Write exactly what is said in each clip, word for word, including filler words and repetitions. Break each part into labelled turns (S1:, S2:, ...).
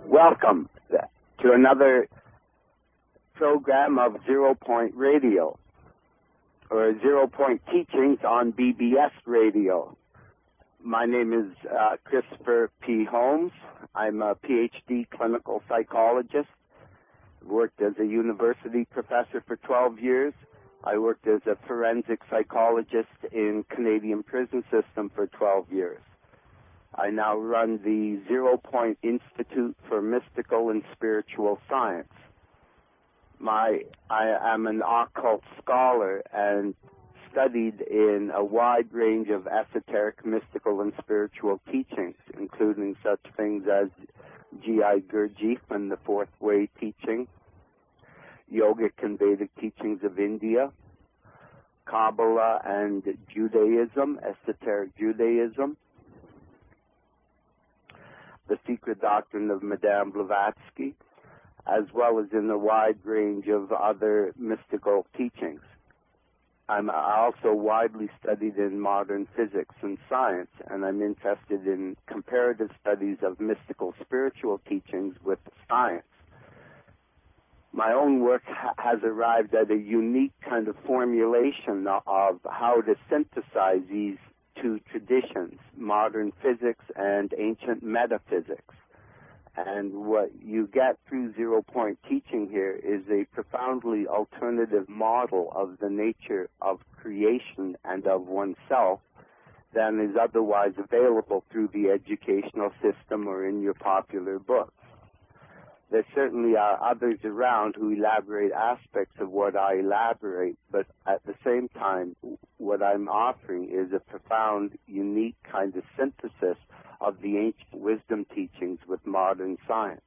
S1: Welcome to another program of Zero Point Radio, or Zero Point Teachings on B B S Radio. My name is uh, Christopher P. Holmes. I'm a P H D clinical psychologist. Worked as a university professor for twelve years. I worked as a forensic psychologist in Canadian prison system for twelve years. I now run the Zero Point Institute for Mystical and Spiritual Science. My, I am an occult scholar and studied in a wide range of esoteric, mystical, and spiritual teachings, including such things as G I Gurdjieff and the Fourth Way teaching, Yogic and Vedic teachings of India, Kabbalah and Judaism, esoteric Judaism, the secret doctrine of Madame Blavatsky, as well as in a wide range of other mystical teachings. I'm also widely studied in modern physics and science, and I'm interested in comparative studies of mystical spiritual teachings with science. My own work ha- has arrived at a unique kind of formulation of how to synthesize these two traditions, modern physics and ancient metaphysics. And what you get through Zero Point teaching here is a profoundly alternative model of the nature of creation and of oneself than is otherwise available through the educational system or in your popular books. There certainly are others around who elaborate aspects of what I elaborate, but at the same time, what I'm offering is a profound, unique kind of synthesis of the ancient wisdom teachings with modern science.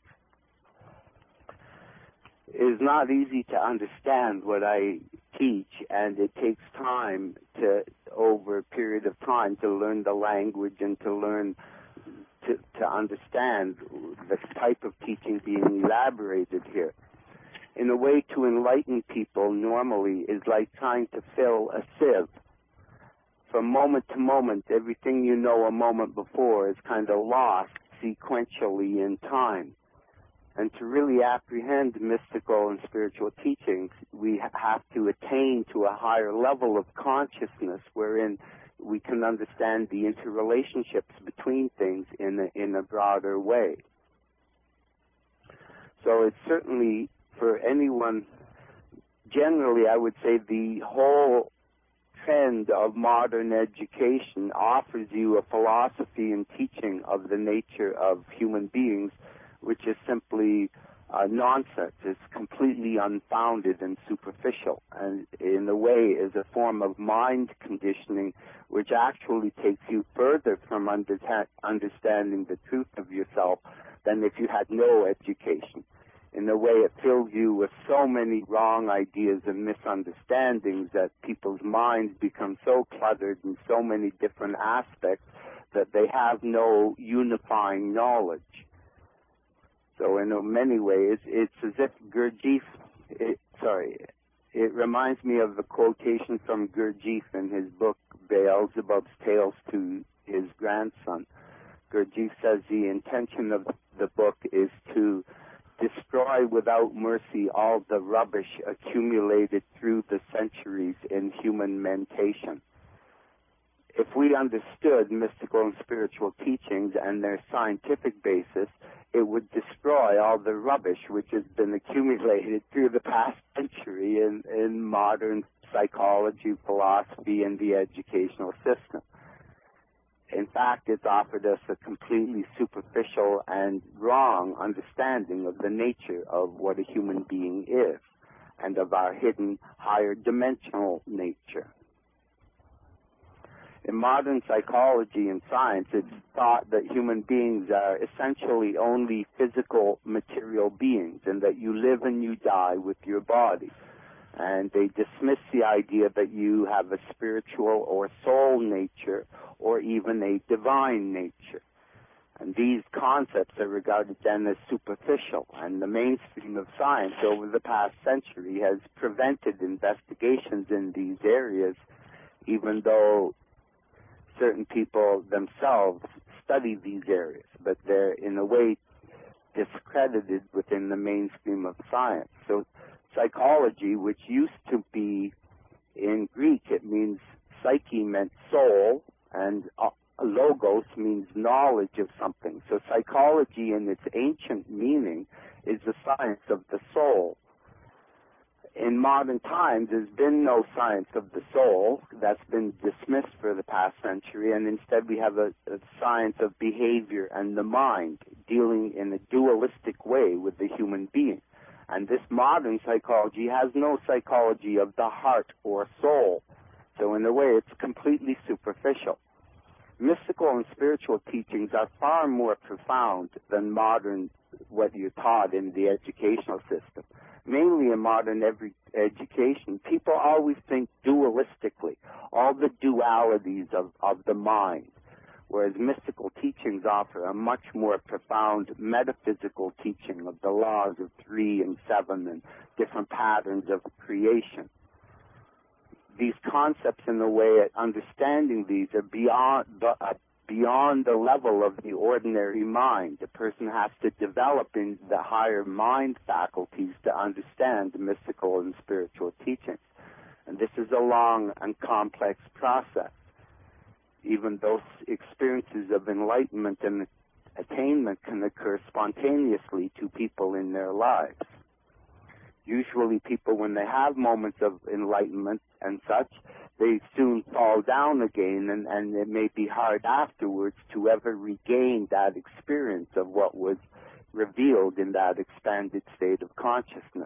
S1: It is not easy to understand what I teach, and it takes time to, over a period of time, to learn the language and to learn To, to understand the type of teaching being elaborated here. In a way, to enlighten people normally is like trying to fill a sieve. From moment to moment, everything you know a moment before is kind of lost sequentially in time. And to really apprehend mystical and spiritual teachings, we ha- have to attain to a higher level of consciousness wherein we can understand the interrelationships between things in a, in a broader way. So it's certainly, for anyone, generally I would say the whole trend of modern education offers you a philosophy and teaching of the nature of human beings, which is simply Uh, nonsense. It's completely unfounded and superficial, and in a way is a form of mind conditioning which actually takes you further from under- understanding the truth of yourself than if you had no education. In a way, it fills you with so many wrong ideas and misunderstandings that people's minds become so cluttered in so many different aspects that they have no unifying knowledge. So in many ways, it's as if Gurdjieff, it, sorry, it reminds me of the quotation from Gurdjieff in his book, Beelzebub's Tales to his grandson. Gurdjieff says the intention of the book is to destroy without mercy all the rubbish accumulated through the centuries in human mentation. If we understood mystical and spiritual teachings and their scientific basis, it would destroy all the rubbish which has been accumulated through the past century in, in modern psychology, philosophy, and the educational system. In fact, it's offered us a completely superficial and wrong understanding of the nature of what a human being is and of our hidden higher dimensional nature. In modern psychology and science, it's thought that human beings are essentially only physical, material beings, and that you live and you die with your body. And they dismiss the idea that you have a spiritual or soul nature, or even a divine nature. And these concepts are regarded then as superficial, and the mainstream of science over the past century has prevented investigations in these areas, even though certain people themselves study these areas, but they're in a way discredited within the mainstream of science. So psychology, which used to be in Greek, it means psyche meant soul, and uh, logos means knowledge of something. So psychology in its ancient meaning is the science of the soul. In modern times, there's been no science of the soul. That's been dismissed for the past century, and instead we have a, a science of behavior and the mind, dealing in a dualistic way with the human being. And this modern psychology has no psychology of the heart or soul. So in a way, it's completely superficial. Mystical and spiritual teachings are far more profound than modern, what you're taught in the educational system. Mainly in modern every education, people always think dualistically, all the dualities of, of the mind, whereas mystical teachings offer a much more profound metaphysical teaching of the laws of three and seven and different patterns of creation. These concepts, in a way, understanding these are beyond the, uh, beyond the level of the ordinary mind. The person has to develop in the higher mind faculties to understand the mystical and spiritual teachings. And this is a long and complex process. Even those experiences of enlightenment and attainment can occur spontaneously to people in their lives. Usually people, when they have moments of enlightenment and such, they soon fall down again, and, and it may be hard afterwards to ever regain that experience of what was revealed in that expanded state of consciousness.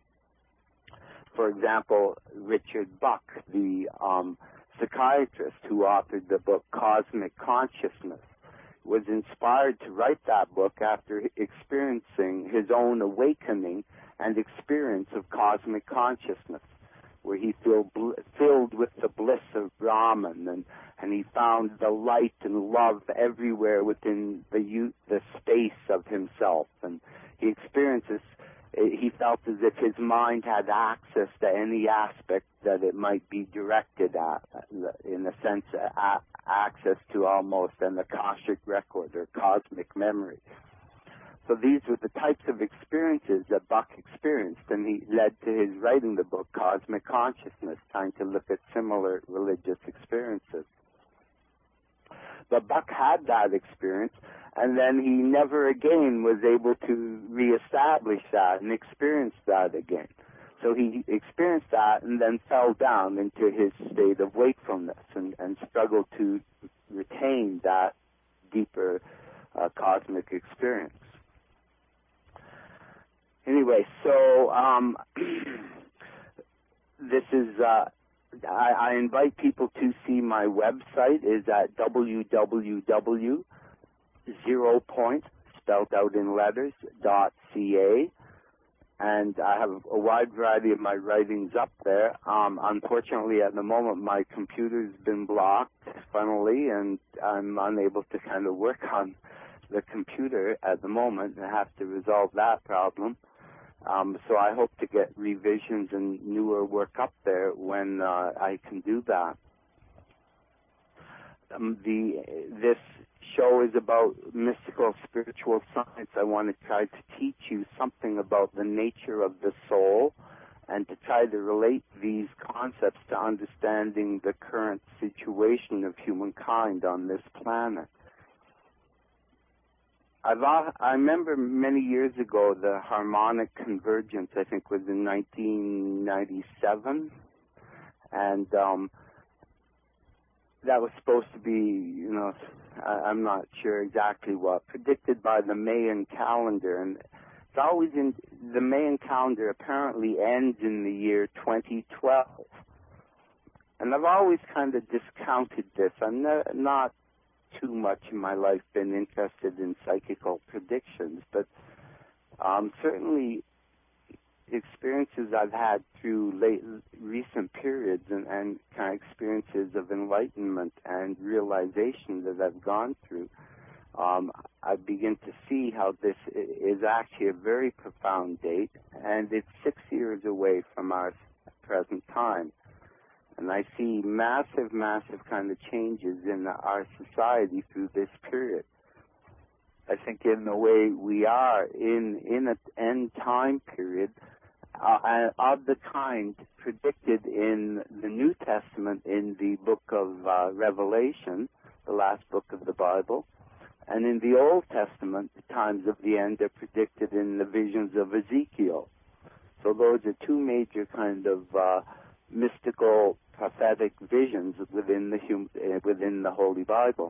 S1: For example, Richard Buck, the um, psychiatrist who authored the book Cosmic Consciousness, was inspired to write that book after experiencing his own awakening and experience of cosmic consciousness, where he feel bl- filled with the bliss of Brahman, and, and he found the light and love everywhere within the u- the space of himself. And he experiences, he felt as if his mind had access to any aspect that it might be directed at, in a sense, a- access to almost an Akashic record or cosmic memory. So these were the types of experiences that Buck experienced, and he led to his writing the book Cosmic Consciousness, trying to look at similar religious experiences. But Buck had that experience, and then he never again was able to reestablish that and experience that again. So he experienced that and then fell down into his state of wakefulness and, and struggled to retain that deeper uh, cosmic experience. Anyway, so um, this is, uh, I, I invite people to see my website is at w w w dot zero point, spelled out in letters, dot c a. And I have a wide variety of my writings up there. Um, unfortunately, at the moment, my computer's been blocked, funnily, and I'm unable to kind of work on the computer at the moment. I have to resolve that problem. Um, so I hope to get revisions and newer work up there when uh, I can do that. Um, the this show is about mystical spiritual science. I want to try to teach you something about the nature of the soul and to try to relate these concepts to understanding the current situation of humankind on this planet. I've, I remember many years ago the harmonic convergence, I think, was in nineteen ninety-seven, and um, that was supposed to be, you know, I, I'm not sure exactly what, predicted by the Mayan calendar, and it's always in, the Mayan calendar apparently ends in the year twenty twelve, and I've always kind of discounted this. I'm not, not too much in my life been interested in psychical predictions, but um, certainly experiences I've had through late recent periods and, and kind of experiences of enlightenment and realization that I've gone through, um, I begin to see how this is actually a very profound date, and it's six years away from our present time. And I see massive, massive kind of changes in our society through this period. I think, in the way we are in in an end time period uh, of the kind predicted in the New Testament in the book of uh, Revelation, the last book of the Bible, and in the Old Testament, the times of the end are predicted in the visions of Ezekiel. So those are two major kind of uh, mystical prophetic visions within the hum- uh, within the Holy Bible.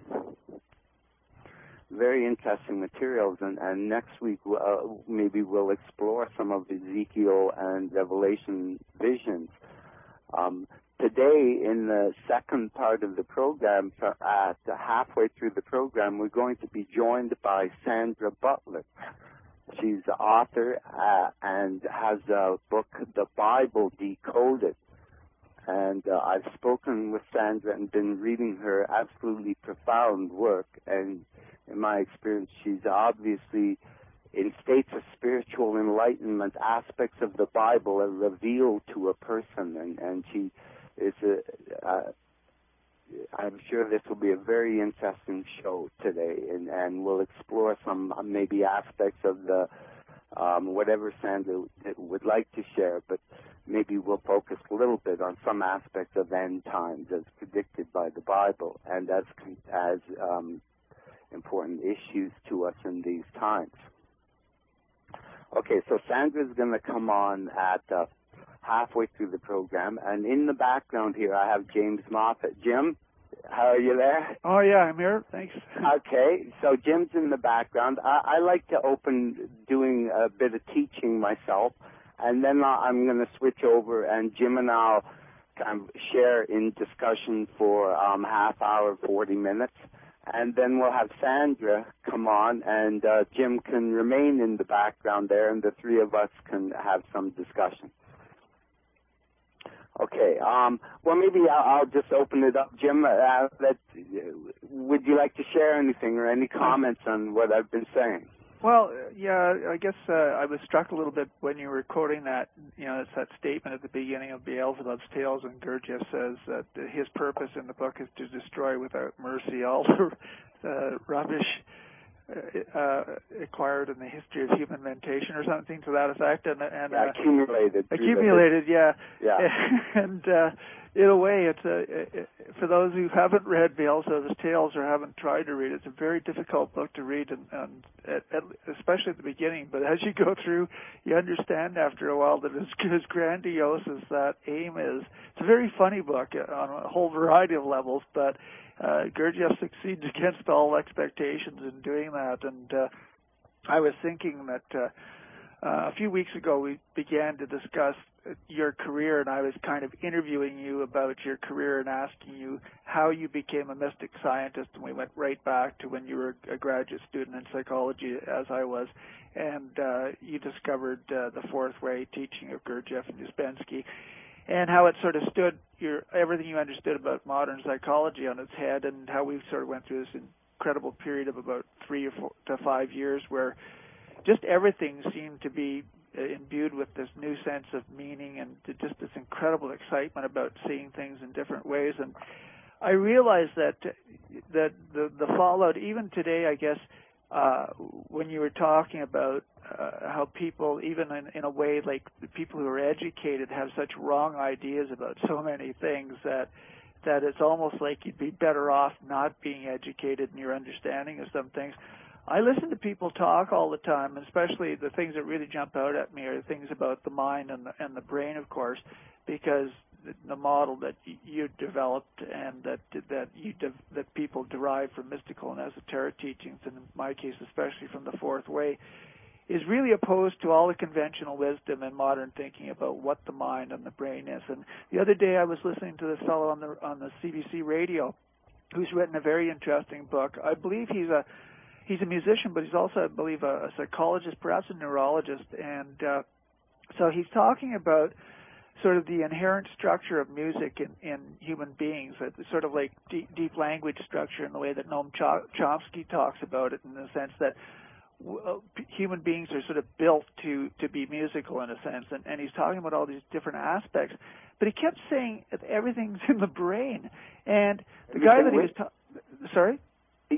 S1: Very interesting materials, and, and next week uh, maybe we'll explore some of Ezekiel and Revelation visions. Um, today, in the second part of the program, at halfway through the program, we're going to be joined by Sandra Butler. She's the author uh, and has a book, The Bible Decoded. And uh, I've spoken with Sandra and been reading her absolutely profound work, and in my experience, she's obviously in states of spiritual enlightenment. Aspects of the Bible are revealed to a person, and, and she is a, uh, I'm sure this will be a very interesting show today, and, and we'll explore some uh, maybe aspects of the, um, whatever Sandra would like to share, but maybe we'll focus a little bit on some aspects of end times as predicted by the Bible, and as, as um, important issues to us in these times. Okay, so Sandra's going to come on at uh, halfway through the program, and in the background here I have James Moffat. Jim, how are you there?
S2: Oh, yeah, I'm here. Thanks.
S1: Okay, so Jim's in the background. I, I like to open doing a bit of teaching myself, and then I'm going to switch over, and Jim and I'll kind of share in discussion for um, half hour, forty minutes. And then we'll have Sandra come on, and uh, Jim can remain in the background there, and the three of us can have some discussion. Okay. Um, well, maybe I'll, I'll just open it up. Jim, uh, that, would you like to share anything or any comments on what I've been saying?
S2: Well, yeah, I guess uh, I was struck a little bit when you were quoting that, you know, it's that statement at the beginning of Beelzebub's Tales, and Gurdjieff says that his purpose in the book is to destroy without mercy all the uh, rubbish uh, uh, acquired in the history of human mentation, or something to that effect, and, and
S1: uh, accumulated.
S2: Accumulated, yeah.
S1: Yeah.
S2: And uh, in a way, it's a, it, for those who haven't read Beelzebub's Tales or haven't tried to read it, it's a very difficult book to read, and, and at, at, especially at the beginning. But as you go through, you understand after a while that as, as grandiose as that aim is, it's a very funny book on a whole variety of levels, but uh, Gurdjieff succeeds against all expectations in doing that. And uh, I was thinking that uh, uh, a few weeks ago we began to discuss your career, and I was kind of interviewing you about your career and asking you how you became a mystic scientist, and we went right back to when you were a graduate student in psychology, as I was, and uh, you discovered uh, the fourth way teaching of Gurdjieff and Uspensky, and how it sort of stood your everything you understood about modern psychology on its head, and how we sort of went through this incredible period of about three or four to five years where just everything seemed to be imbued with this new sense of meaning and just this incredible excitement about seeing things in different ways. And I realized that that the, the fallout, even today, I guess, uh, when you were talking about uh, how people, even in, in a way like people who are educated, have such wrong ideas about so many things that that it's almost like you'd be better off not being educated in your understanding of some things. I listen to people talk all the time, especially the things that really jump out at me are things about the mind and the, and the brain, of course, because the, the model that you developed and that that you de, that people derive from mystical and esoteric teachings, and in my case especially from the fourth way, is really opposed to all the conventional wisdom and modern thinking about what the mind and the brain is. And the other day I was listening to this fellow on the on the C B C radio who's written a very interesting book. I believe he's a He's a musician, but he's also, I believe, a, a psychologist, perhaps a neurologist. And uh, so he's talking about sort of the inherent structure of music in, in human beings, sort of like deep, deep language structure in the way that Noam Chomsky talks about it, in the sense that w- human beings are sort of built to, to be musical in a sense. And, and he's talking about all these different aspects. But he kept saying that everything's in the brain. And the guy that he was talking... Sorry?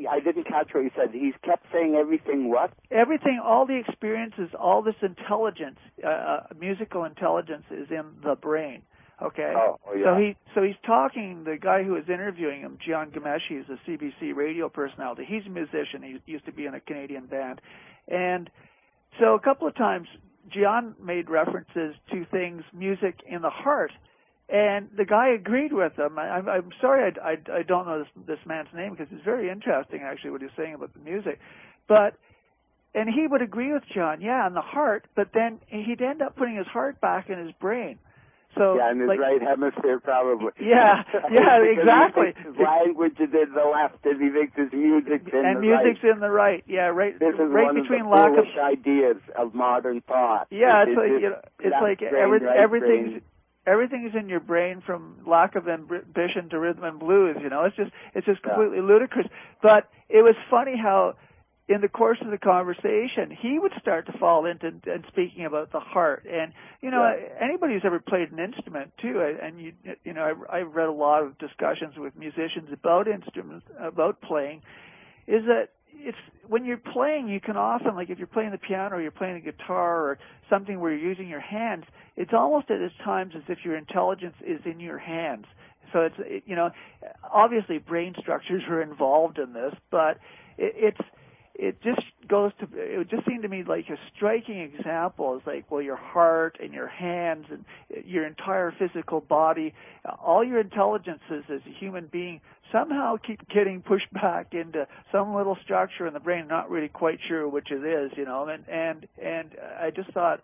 S1: I didn't catch what you said. He's kept saying everything what?
S2: Everything, all the experiences, all this intelligence, uh, musical intelligence is in the brain. Okay.
S1: Oh, oh yeah.
S2: So he, so he's talking. The guy who was interviewing him, Gian Gameshi, is a C B C radio personality. He's a musician. He used to be in a Canadian band, and so a couple of times Gian made references to things, music in the heart, and the guy agreed with him. I, I'm, I'm sorry, I, I, I don't know this, this man's name because it's very interesting actually what he's saying about the music, but. And he would agree with John, yeah, in the heart, but then he'd end up putting his heart back in his brain. So,
S1: yeah, in his
S2: like,
S1: right hemisphere, probably.
S2: Yeah, yeah, exactly.
S1: His language is in the left, and he thinks his music's in
S2: and
S1: the
S2: music's
S1: right.
S2: in the right. Yeah, right.
S1: This is
S2: right
S1: one
S2: between
S1: of the
S2: lack
S1: foolish
S2: of
S1: ideas of modern thought.
S2: Yeah,
S1: it,
S2: it's like you know, it's like
S1: brain,
S2: every,
S1: right
S2: everything's
S1: brain.
S2: everything's in your brain from lack of ambition to rhythm and blues. You know, it's just it's just completely
S1: yeah.
S2: ludicrous. But it was funny how, in the course of the conversation, he would start to fall into and speaking about the heart. And you know,
S1: yeah.
S2: anybody who's ever played an instrument too, and you you know, I've, I've read a lot of discussions with musicians about instruments, about playing, is that it's when you're playing, you can often, like if you're playing the piano or you're playing the guitar or something where you're using your hands, it's almost at times as if your intelligence is in your hands. So it's it, you know, obviously brain structures are involved in this, but it, it's it just goes to, it would just seem to me like a striking example is like, well, your heart and your hands and your entire physical body, all your intelligences as a human being somehow keep getting pushed back into some little structure in the brain, not really quite sure which it is, you know, and, and, and I just thought,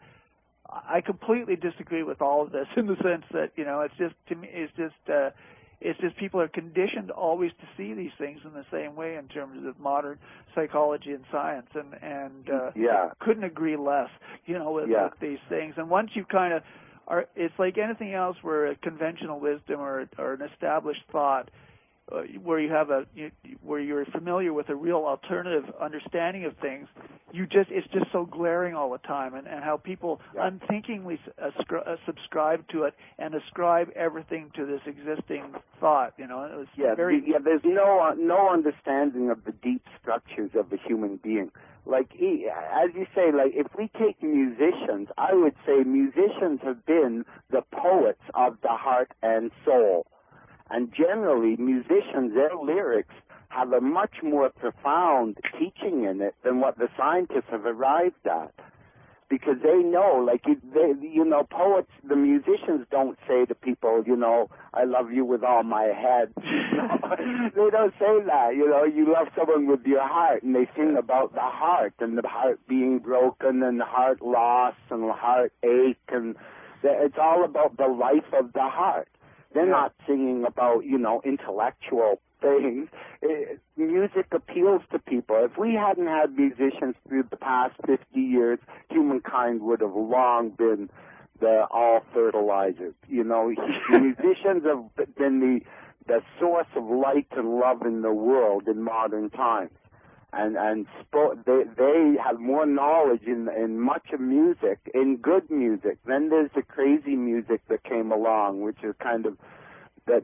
S2: I completely disagree with all of this in the sense that, you know, it's just, to me, it's just, uh, It's just people are conditioned always to see these things in the same way in terms of modern psychology and science, and and uh,
S1: yeah.
S2: couldn't agree less, you know, with,
S1: yeah.
S2: with these things. And once you kind of are, it's like anything else where a conventional wisdom or or an established thought, uh, where you have a you, where you're familiar with a real alternative understanding of things, you just it's just so glaring all the time, and, and how people
S1: yeah.
S2: unthinkingly ascri- uh, subscribe to it and ascribe everything to this existing thought. You know, it was
S1: yeah,
S2: very
S1: the, yeah. There's no uh, no understanding of the deep structures of the human being. Like as you say, like if we take musicians, I would say musicians have been the poets of the heart and soul. And generally, musicians, their lyrics have a much more profound teaching in it than what the scientists have arrived at. Because they know, like, they, you know, poets, the musicians don't say to people, you know, I love you with all my head. You know? They don't say that, you know, you love someone with your heart, and they sing about the heart, and the heart being broken, and the heart loss, and the heart ache, and it's all about the life of the heart. They're
S2: yeah.
S1: not singing about, you know, intellectual things. It, music appeals to people. If we hadn't had musicians through the past fifty years, humankind would have long been the all fertilizers. You know, musicians have been the the source of light and love in the world in modern times. And and spo- they they have more knowledge in in much of music, in good music. Then there's the crazy music that came along, which is kind of that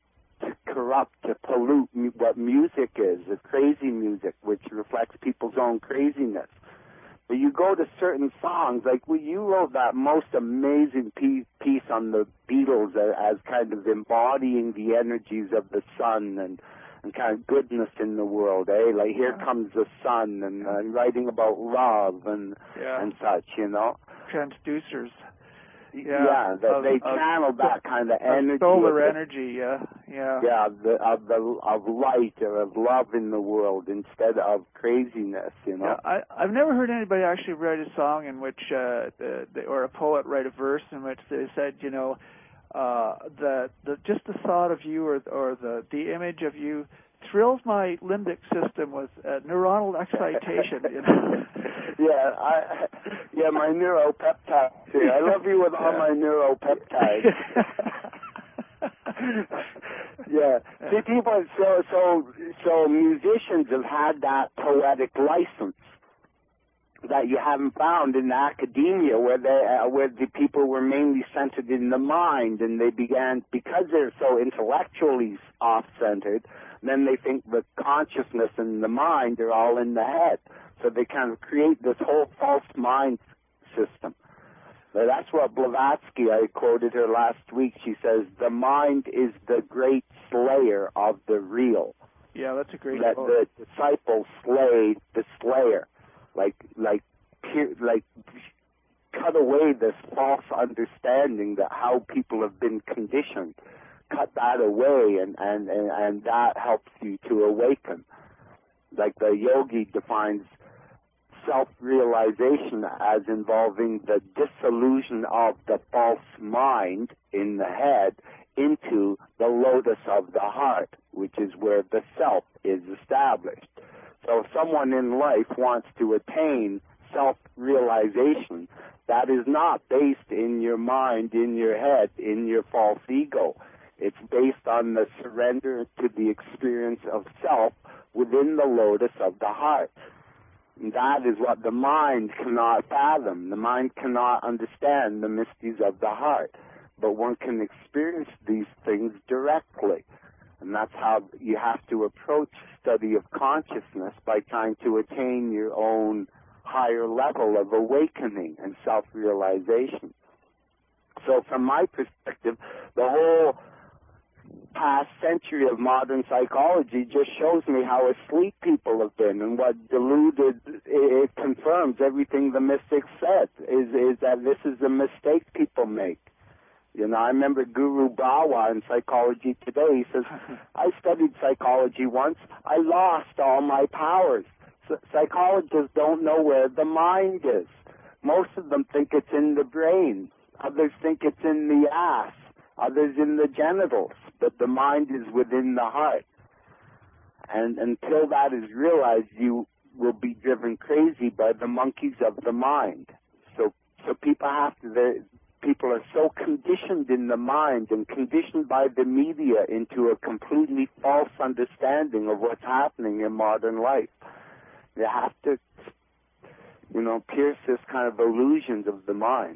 S1: to corrupt, to pollute mu- what music is. The crazy music, which reflects people's own craziness. But you go to certain songs, like well, you wrote that most amazing piece, piece on the Beatles as, as kind of embodying the energies of the sun and. and kind of goodness in the world, eh? Like here
S2: yeah.
S1: comes the sun, and uh, writing about love and
S2: yeah.
S1: and such, you know.
S2: Transducers. Yeah,
S1: yeah they,
S2: of,
S1: they
S2: of,
S1: channel that kind of energy.
S2: Solar
S1: of,
S2: energy, yeah, yeah.
S1: Yeah, of the of the of light or of love in the world instead of craziness, you know.
S2: Yeah, I I've never heard anybody actually write a song in which uh, the, the or a poet write a verse in which they said, you know. Uh, the, the just the thought of you or or the the image of you thrills my limbic system with uh, neuronal excitation. You know?
S1: yeah, I yeah my neuropeptides. I love you with all
S2: yeah.
S1: my neuropeptides. yeah. See, people. So so so musicians have had that poetic license that you haven't found in academia, where they uh, where the people were mainly centered in the mind, and they began, because they're so intellectually off-centered, And then they think the consciousness and the mind are all in the head. So they kind of create this whole false mind system. But that's what Blavatsky, I quoted her last week. She says, the mind is the great slayer of the real.
S2: Yeah, that's a great
S1: That
S2: quote.
S1: the disciple slay the slayer. Like, like, like, cut away this false understanding that how people have been conditioned. Cut that away, and, and, and, and that helps you to awaken. Like the yogi defines self-realization as involving the dissolution of the false mind in the head into the lotus of the heart, which is where the self is established. So if someone in life wants to attain self-realization, that is not based in your mind, in your head, in your false ego. It's based on the surrender to the experience of self within the lotus of the heart. And that is what the mind cannot fathom. The mind cannot understand the mysteries of the heart. But one can experience these things directly. And that's how you have to approach study of consciousness, by trying to attain your own higher level of awakening and self-realization. So from my perspective, the whole past century of modern psychology just shows me how asleep people have been, and what deluded, it, it confirms everything the mystics said, is, is that this is a mistake people make. You know, I remember Guru Bawa in Psychology Today. He says, I studied psychology once. I lost all my powers. So psychologists don't know where the mind is. Most of them think it's in the brain. Others think it's in the ass. Others in the genitals. But the mind is within the heart. And until that is realized, you will be driven crazy by the monkeys of the mind. So, so people have to... People are so conditioned in the mind and conditioned by the media into a completely false understanding of what's happening in modern life. You have to, you know, pierce this kind of illusions of the mind.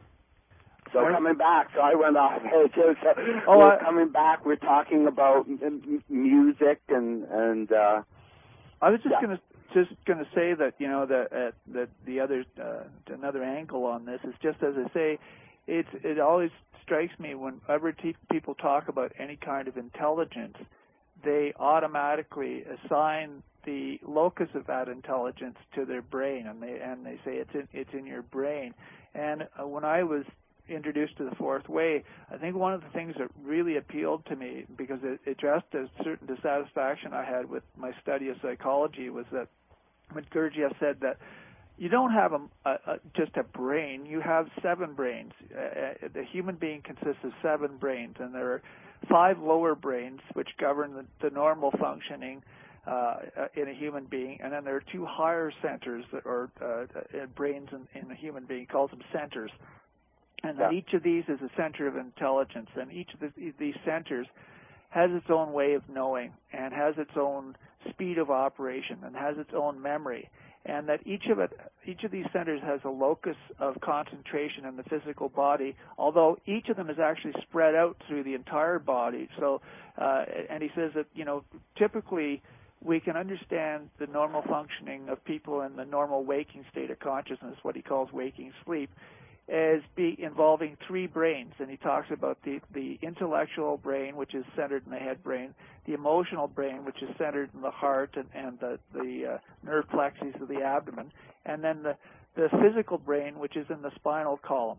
S1: So
S2: Right.
S1: coming back, so I went off. So, so
S2: oh,
S1: we're
S2: I,
S1: coming back. We're talking about m- music and and. Uh,
S2: I was just
S1: yeah.
S2: going to just going to say that, you know, that uh, that the other uh, another angle on this is just as I say. It's, it always strikes me whenever te- people talk about any kind of intelligence, they automatically assign the locus of that intelligence to their brain, and they and they say it's in it's in your brain. And uh, when I was introduced to the Fourth Way, I think one of the things that really appealed to me, because it addressed a certain dissatisfaction I had with my study of psychology, was that when Gurdjieff said that you don't have a, a, a, just a brain. You have seven brains. Uh, the human being consists of seven brains, and there are five lower brains which govern the, the normal functioning uh, in a human being, and then there are two higher centers that are uh, brains in, in a human being. He calls them centers, and
S1: yeah.
S2: then each of these is a center of intelligence, and each of the, these centers has its own way of knowing, and has its own speed of operation, and has its own memory. And that each of it, each of these centers has a locus of concentration in the physical body, although each of them is actually spread out through the entire body. So, uh, and he says that, you know, typically we can understand the normal functioning of people in the normal waking state of consciousness, what he calls waking sleep, as be involving three brains. And he talks about the, the intellectual brain, which is centered in the head brain, the emotional brain, which is centered in the heart and, and the, the uh, nerve plexus of the abdomen, and then the, the physical brain, which is in the spinal column.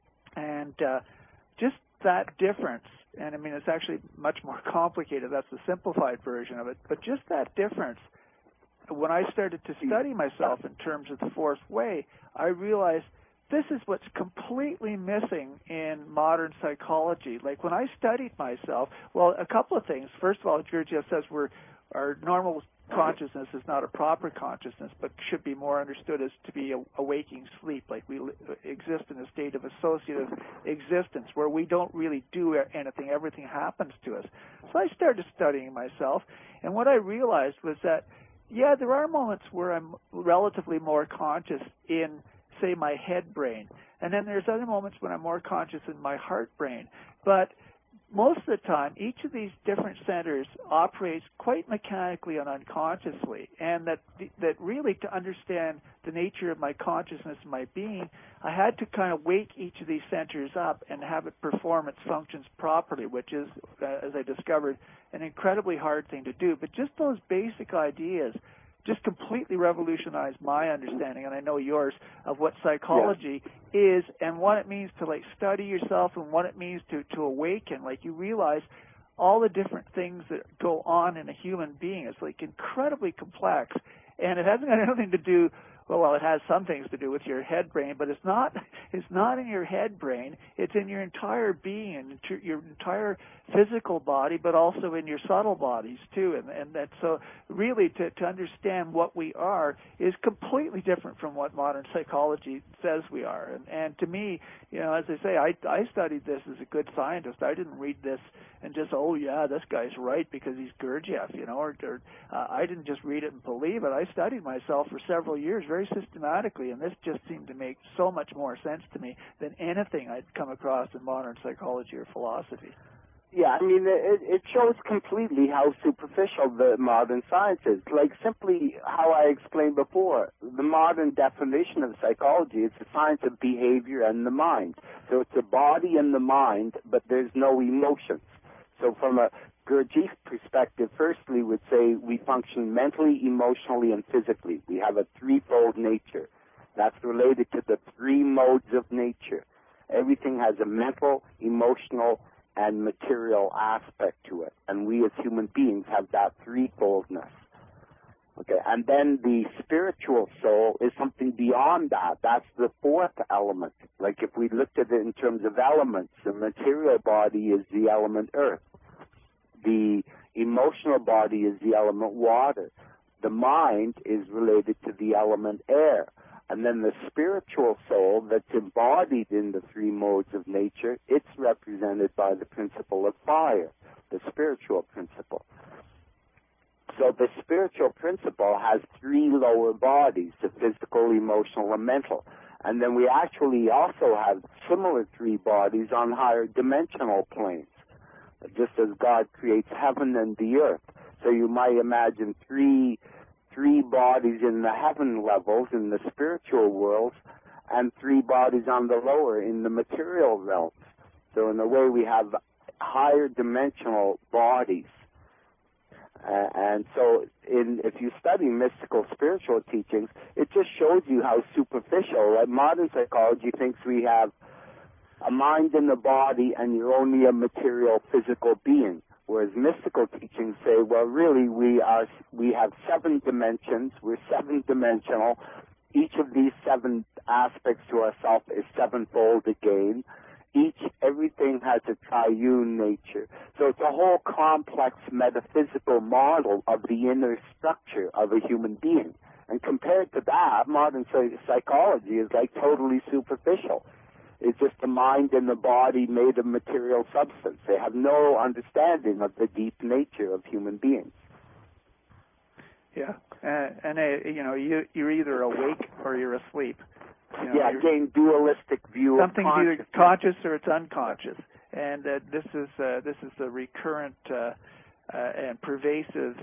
S2: And uh, just that difference, and I mean, it's actually much more complicated. That's the simplified version of it. But just that difference, when I started to study myself in terms of the Fourth Way, I realized this is what's completely missing in modern psychology. Like when I studied myself, well, a couple of things. First of all, Gurdjieff says we're, our normal consciousness is not a proper consciousness, but should be more understood as to be a, a waking sleep, like we li- exist in a state of associative existence where we don't really do anything. Everything happens to us. So I started studying myself, and what I realized was that, yeah, there are moments where I'm relatively more conscious in, say, my head brain. And then there's other moments when I'm more conscious in my heart brain. But most of the time, each of these different centers operates quite mechanically and unconsciously, and that that really to understand the nature of my consciousness and my being, I had to kind of wake each of these centers up and have it perform its functions properly, which is, uh, as I discovered, an incredibly hard thing to do. But just those basic ideas just completely revolutionized my understanding, and I know yours, of what psychology yeah. is and what it means to like study yourself and what it means to, to awaken. Like you realize all the different things that go on in a human being. It's like incredibly complex, and it hasn't got anything to do. Well, well, it has some things to do with your head brain, but it's not. It's not in your head brain. It's in your entire being and your entire physical body, but also in your subtle bodies too. And and that so really to to understand what we are is completely different from what modern psychology says we are. And and to me, you know, as I say, I I studied this as a good scientist. I didn't read this and just oh yeah, this guy's right because he's Gurdjieff, you know, or, or uh, I didn't just read it and believe it. I studied myself for several years very systematically, and this just seemed to make so much more sense to me than anything I'd come across in modern psychology or philosophy.
S1: Yeah, I mean, it, it shows completely how superficial the modern science is. Like simply how I explained before, the modern definition of psychology is the science of behavior and the mind. So it's the body and the mind, but there's no emotions. So from a Gurdjieff perspective, firstly, would say we function mentally, emotionally, and physically. We have a threefold nature. That's related to the three modes of nature. Everything has a mental, emotional, and material aspect to it. And we as human beings have that threefoldness. Okay, and then the spiritual soul is something beyond that. That's the fourth element. Like if we looked at it in terms of elements, the material body is the element earth. The emotional body is the element water. The mind is related to the element air. And then the spiritual soul that's embodied in the three modes of nature, it's represented by the principle of fire, the spiritual principle. So the spiritual principle has three lower bodies, the physical, emotional, and mental. And then we actually also have similar three bodies on higher dimensional planes, just as God creates heaven and the earth. So you might imagine three three bodies in the heaven levels, in the spiritual worlds, and three bodies on the lower, in the material realms. So in a way we have higher dimensional bodies. Uh, and so in, if you study mystical spiritual teachings, it just shows you how superficial. Like modern psychology thinks we have a mind and a body and you're only a material physical being. Whereas mystical teachings say, well, really, we are we have seven dimensions. We're seven-dimensional. Each of these seven aspects to ourself is sevenfold again. Each, everything has a triune nature. So it's a whole complex metaphysical model of the inner structure of a human being. And compared to that, modern psychology is like totally superficial. It's just the mind and the body made of material substance. They have no understanding of the deep nature of human beings.
S2: Yeah, uh, and uh, you know, you, you're either awake or you're asleep. You know,
S1: yeah, again, dualistic view of
S2: consciousness. Something's either conscious or it's unconscious, and uh, this is uh, this is the recurrent uh, uh, and pervasive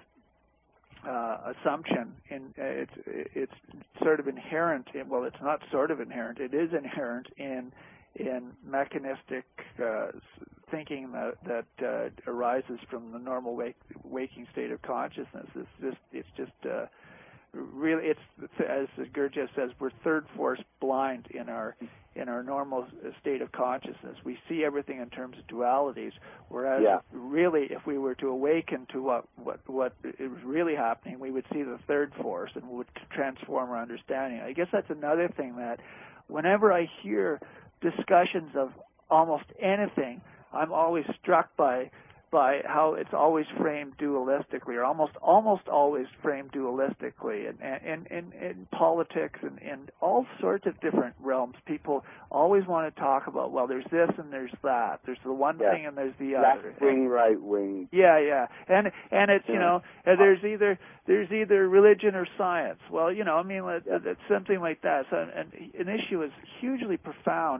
S2: uh, assumption. In uh, it's it's sort of inherent. In, well, it's not sort of inherent. It is inherent in in mechanistic uh, thinking that that uh, arises from the normal wake, waking state of consciousness. It's just it's just uh, really it's as Gurdjieff says, we're third force blind in our in our normal state of consciousness. We see everything in terms of dualities, whereas
S1: yeah.
S2: really, if we were to awaken to what what what is really happening, we would see the third force and would transform our understanding. I guess that's another thing that whenever I hear discussions of almost anything, I'm always struck by by how it's always framed dualistically, or almost almost always framed dualistically, and and in, in, in politics and in all sorts of different realms. People always want to talk about, well, there's this and there's that. There's the one
S1: yeah.
S2: thing and there's the
S1: Left
S2: other.
S1: Left wing, right wing.
S2: Yeah, yeah, and and it's yeah. you know there's either there's either religion or science. Well, you know, I mean, yeah. it's something like that. So an, an issue is hugely profound.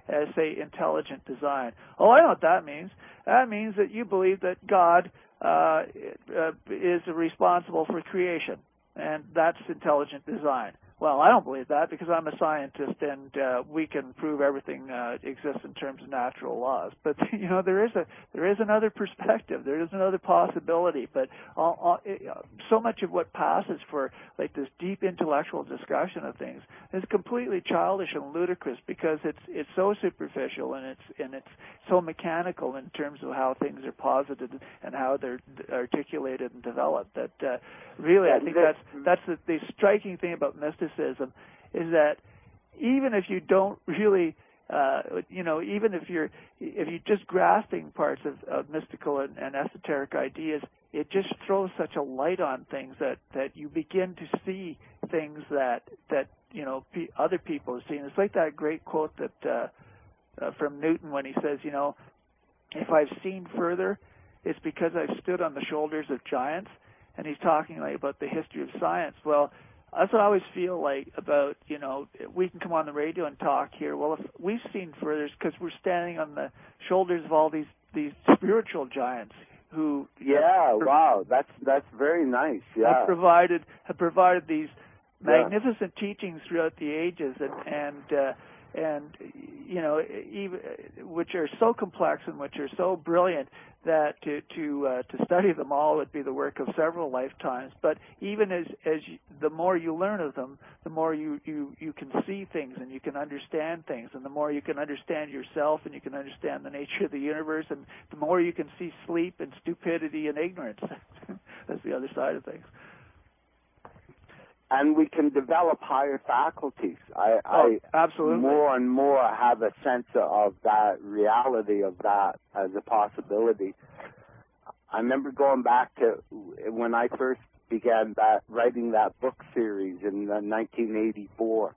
S2: as, say, intelligent design. Oh, I know what that means. That means that you believe that God uh, uh, is responsible for creation, and that's intelligent design. Well, I don't believe that because I'm a scientist and uh, we can prove everything uh, exists in terms of natural laws. But you know, there is a there is another perspective. There is another possibility. But all, all, so much of what passes for like this deep intellectual discussion of things is completely childish and ludicrous because it's it's so superficial and it's and it's so mechanical in terms of how things are posited and how they're articulated and developed. That uh, really, I think that's that's the, the striking thing about mysticism. Is that even if you don't really, uh, you know, even if you're if you're just grasping parts of, of mystical and, and esoteric ideas, it just throws such a light on things that, that you begin to see things that that you know pe- other people have seen. It's like that great quote that uh, uh, from Newton when he says, you know, if I've seen further, it's because I've stood on the shoulders of giants, and he's talking like about the history of science. Well, that's what I always feel like about, you know, we can come on the radio and talk here. Well, if we've seen further, it's because we're standing on the shoulders of all these, these spiritual giants who...
S1: Yeah,
S2: have,
S1: wow, that's that's very nice, yeah.
S2: Have provided, have provided these magnificent yeah. teachings throughout the ages and, and, uh, and you know, even, which are so complex and which are so brilliant that to to uh, to study them all would be the work of several lifetimes. But even as as you, the more you learn of them, the more you, you, you can see things and you can understand things, and the more you can understand yourself and you can understand the nature of the universe, and the more you can see sleep and stupidity and ignorance. That's the other side of things.
S1: And we can develop higher faculties. I,
S2: oh,
S1: I
S2: absolutely.
S1: more and more have a sense of that reality of that as a possibility. I remember going back to when I first began that writing that book series in uh, nineteen eighty-four,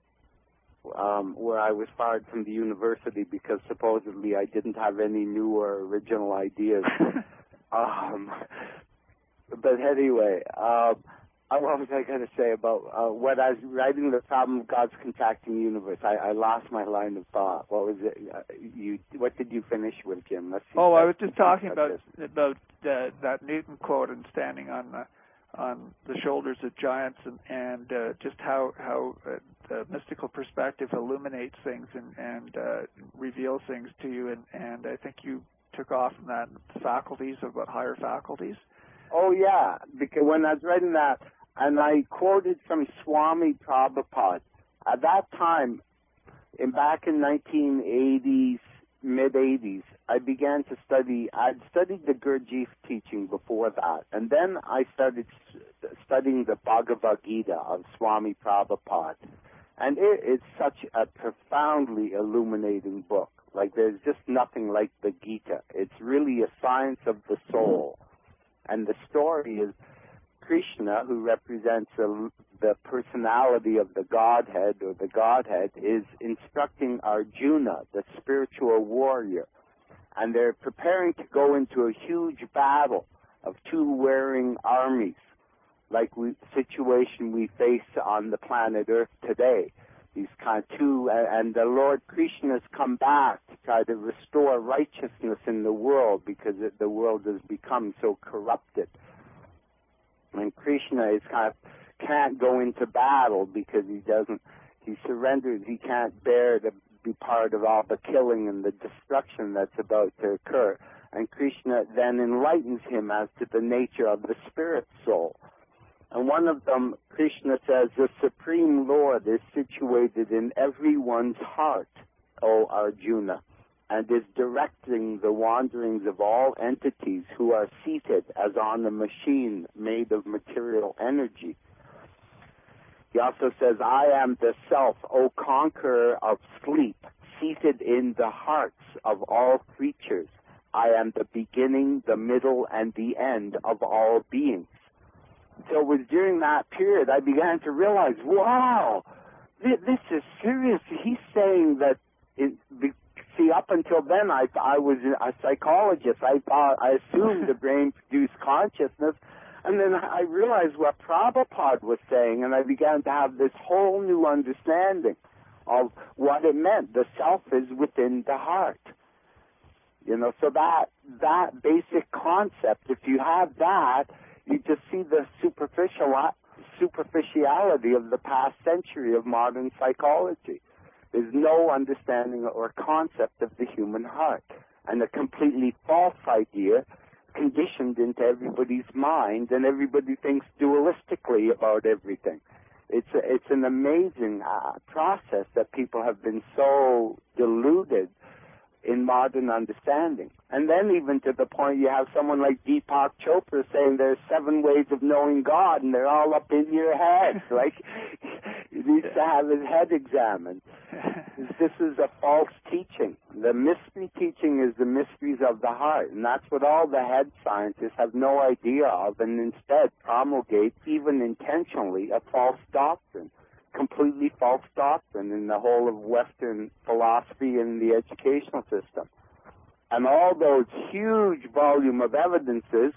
S1: um, where I was fired from the university because supposedly I didn't have any new or original ideas. um, but anyway. Um, What was I going to say about uh, when I was writing the problem of God's contracting universe? I, I lost my line of thought. What was it? Uh, you, what did you finish with, Jim? Let's see.
S2: Oh, I was just talking about this. about uh, that Newton quote and standing on the on the shoulders of giants, and and uh, just how how uh, the mystical perspective illuminates things and and uh, reveals things to you. And and I think you took off from that faculties about higher faculties.
S1: Oh yeah, because when I was writing that. And I quoted from Swami Prabhupada. At that time, in back in nineteen eighties, mid eighties, I began to study. I'd studied the Gurdjieff teaching before that, and then I started studying the Bhagavad Gita of Swami Prabhupada. And it, it's such a profoundly illuminating book. Like, there's just nothing like the Gita. It's really a science of the soul. And the story is Krishna, who represents a, the personality of the Godhead or the Godhead, is instructing Arjuna, the spiritual warrior. And they're preparing to go into a huge battle of two warring armies, like the situation we face on the planet Earth today. These kind of two, and the Lord Krishna has come back to try to restore righteousness in the world because it, the world has become so corrupted. And Krishna is kind of can't go into battle because he doesn't, he surrenders, he can't bear to be part of all the killing and the destruction that's about to occur. And Krishna then enlightens him as to the nature of the spirit soul. And one of them, Krishna says, the Supreme Lord is situated in everyone's heart, O Arjuna, and is directing the wanderings of all entities who are seated as on a machine made of material energy. He also says, I am the self, O conqueror of sleep, seated in the hearts of all creatures. I am the beginning, the middle, and the end of all beings. So it was during that period I began to realize, wow, this is serious. He's saying that it, see, up until then, I I was a psychologist. I thought I assumed the brain produced consciousness, and then I realized what Prabhupada was saying, and I began to have this whole new understanding. of what it meant. The self is within the heart. You know, so that that basic concept, if you have that, you just see the superficial superficiality of the past century of modern psychology. There's no understanding or concept of the human heart, and a completely false idea conditioned into everybody's mind, and everybody thinks dualistically about everything. It's a, it's an amazing uh, process that people have been so deluded in modern understanding. And then even to the point you have someone like Deepak Chopra saying there's seven ways of knowing God, and they're all up in your head. Like, he needs to have his head examined. This is a false teaching. The mystery teaching is the mysteries of the heart, and that's what all the head scientists have no idea of, and instead promulgate, even intentionally, a false doctrine. Completely false doctrine in the whole of Western philosophy and the educational system. And all those huge volume of evidences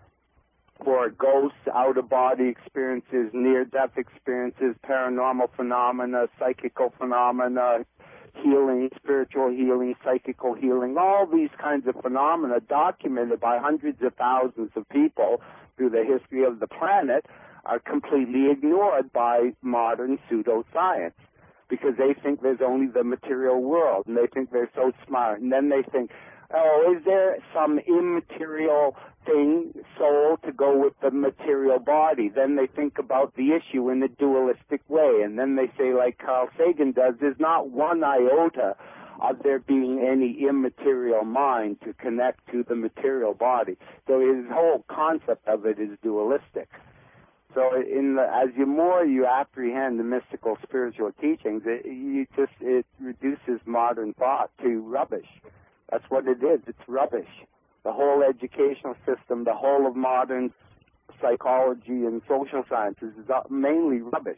S1: for ghosts, out-of-body experiences, near-death experiences, paranormal phenomena, psychical phenomena, healing, spiritual healing, psychical healing, all these kinds of phenomena documented by hundreds of thousands of people through the history of the planet are completely ignored by modern pseudoscience because they think there's only the material world, and they think they're so smart. And then they think, oh, is there some immaterial thing, soul, to go with the material body? Then they think about the issue in a dualistic way. And then they say, like Carl Sagan does, there's not one iota of there being any immaterial mind to connect to the material body. So his whole concept of it is dualistic. So in the, as you more you apprehend the mystical spiritual teachings, it, you just it reduces modern thought to rubbish. That's what it is. It's rubbish. The whole educational system, the whole of modern psychology and social sciences is mainly rubbish.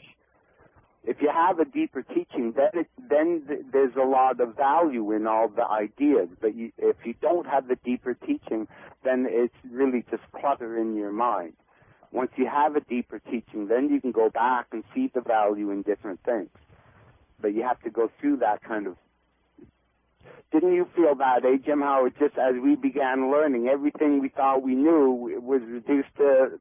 S1: If you have a deeper teaching, then it, then there's a lot of value in all the ideas. But you, if you don't have the deeper teaching, then it's really just clutter in your mind. Once you have a deeper teaching, then you can go back and see the value in different things. But you have to go through that kind of... Didn't you feel that, eh, Jim, how it just, as we began learning, everything we thought we knew was reduced to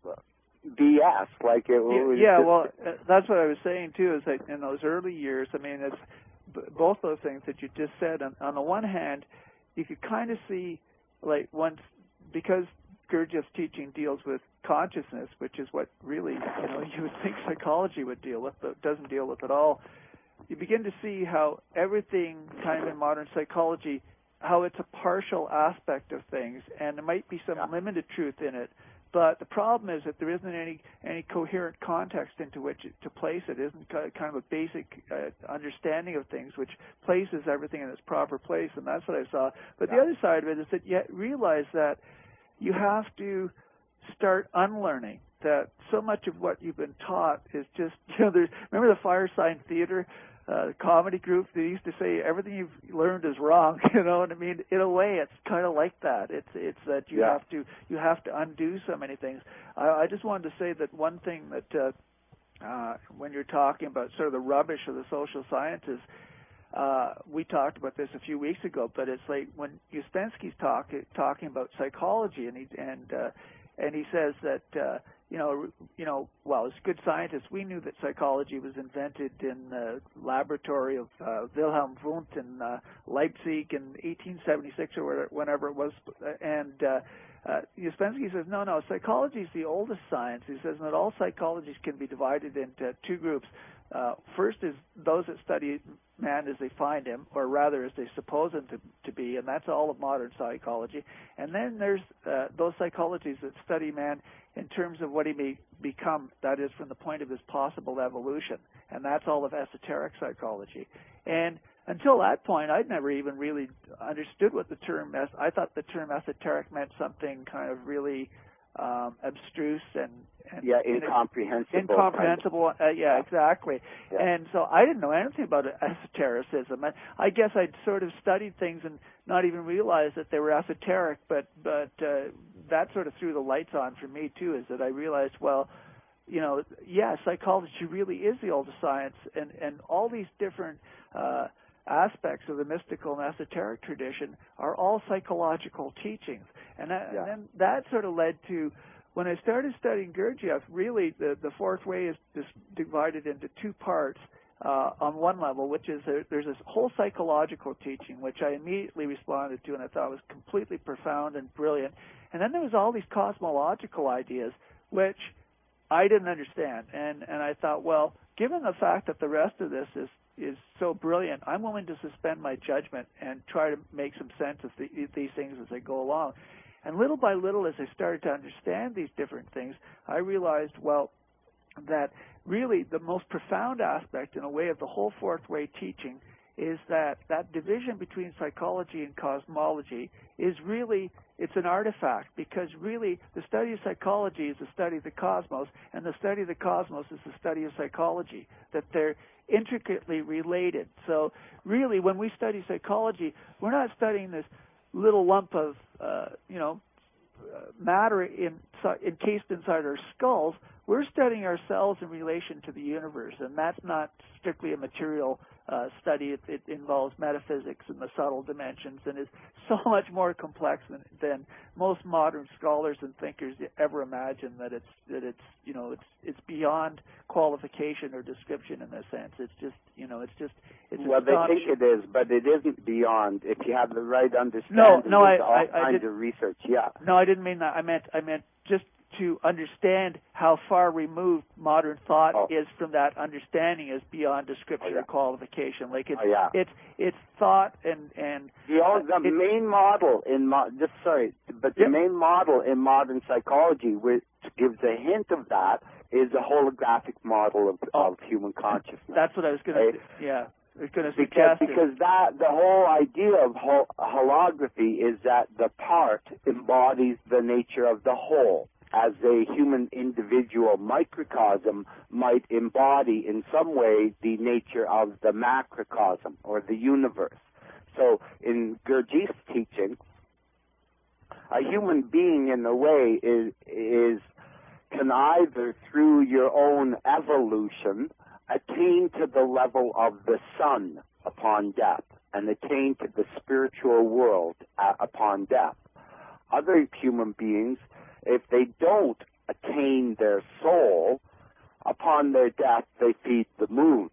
S1: B S? Like it was
S2: Yeah,
S1: just,
S2: well, that's what I was saying, too, is that in those early years, I mean, it's b- both those things that you just said. On, on the one hand, you could kind of see, like, once, because Gurdjieff's teaching deals with consciousness, which is what really, you know, you would think psychology would deal with, but doesn't deal with at all. You begin to see how everything kind of in modern psychology, how it's a partial aspect of things, and there might be some yeah. limited truth in it. But the problem is that there isn't any any coherent context into which it, to place it. It isn't kind of a basic uh, understanding of things which places everything in its proper place, and that's what I saw. But yeah. the other side of it is that you realize that you have to start unlearning, that so much of what you've been taught is just, you know, there's, remember the Firesign Theater, uh, comedy group, they used to say everything you've learned is wrong, you know, and I mean, in a way, it's kind of like that. It's it's that you yeah. have to you have to undo so many things. I, I just wanted to say that one thing that uh, uh, when you're talking about sort of the rubbish of the social sciences, Uh, we talked about this a few weeks ago, but it's like when Ouspensky's talk, talking about psychology, and he and uh, and he says that uh, you know you know well, as good scientists, we knew that psychology was invented in the laboratory of uh, Wilhelm Wundt in uh, Leipzig in eighteen seventy-six or whenever it was, and uh, uh, Ouspensky says no, no, psychology is the oldest science. He says that all psychologies can be divided into two groups. Uh, first is those that study man as they find him, or rather as they suppose him to, to be, and that's all of modern psychology. And then there's uh, those psychologies that study man in terms of what he may become, that is, from the point of his possible evolution, and that's all of esoteric psychology. And until that point, I'd never even really understood what the term, es- I thought the term esoteric meant something kind of really um, abstruse and, and
S1: yeah, incomprehensible.
S2: Incomprehensible, uh, yeah, exactly. Yeah. And so I didn't know anything about esotericism. And I guess I'd sort of studied things and not even realized that they were esoteric, but but uh, that sort of threw the lights on for me, too, is that I realized, well, you know, yeah, psychology really is the oldest science, and, and all these different uh, aspects of the mystical and esoteric tradition are all psychological teachings. And, that, yeah. and then that sort of led to, when I started studying Gurdjieff, really the, the fourth way is just divided into two parts. Uh, on one level, which is a, there's this whole psychological teaching, which I immediately responded to and I thought was completely profound and brilliant. And then there was all these cosmological ideas, which I didn't understand. And, and I thought, well, given the fact that the rest of this is, is so brilliant, I'm willing to suspend my judgment and try to make some sense of the, these things as I go along. And little by little, as I started to understand these different things, I realized, well, that really the most profound aspect, in a way, of the whole fourth way teaching is that that division between psychology and cosmology is really, it's an artifact, because really the study of psychology is the study of the cosmos, and the study of the cosmos is the study of psychology, that they're intricately related. So really, when we study psychology, we're not studying this little lump of, uh, you know, matter in, encased inside our skulls. We're studying ourselves in relation to the universe, and that's not strictly a material uh, study. It, it involves metaphysics and the subtle dimensions, and is so much more complex than, than most modern scholars and thinkers ever imagine. That it's that it's you know it's it's beyond qualification or description in this sense. It's just you know it's just it's
S1: well they think it is, but it isn't beyond if you have the right understanding.
S2: No, no, I,
S1: all
S2: I,
S1: kinds
S2: I did,
S1: of research. Yeah.
S2: No, I didn't mean that. I meant I meant just to understand how far removed modern thought
S1: oh.
S2: is from that understanding is beyond description
S1: oh, yeah.
S2: or qualification. Like it's
S1: oh, yeah.
S2: it's it's thought and and
S1: the, uh, the
S2: it,
S1: main model in mo- just sorry, but the
S2: yep.
S1: main model in modern psychology, which gives a hint of that, is a holographic model of,
S2: oh,
S1: of human consciousness.
S2: That's what I was going
S1: okay?
S2: to yeah. I was going to
S1: because
S2: suggest
S1: because that the whole idea of hol- holography is that the part embodies the nature of the whole, as a human individual microcosm might embody in some way the nature of the macrocosm or the universe. So in Gurdjieff's teaching, a human being in a way is, is can either through your own evolution attain to the level of the sun upon death and attain to the spiritual world uh, upon death. Other human beings, if they don't attain their soul, upon their death they feed the moon.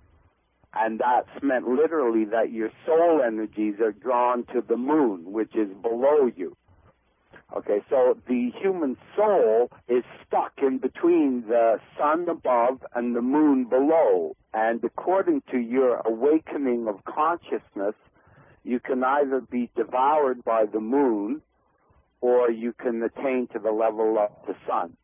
S1: And that's meant literally that your soul energies are drawn to the moon, which is below you. Okay, so the human soul is stuck in between the sun above and the moon below. And according to your awakening of consciousness, you can either be devoured by the moon or you can attain to the level of the sun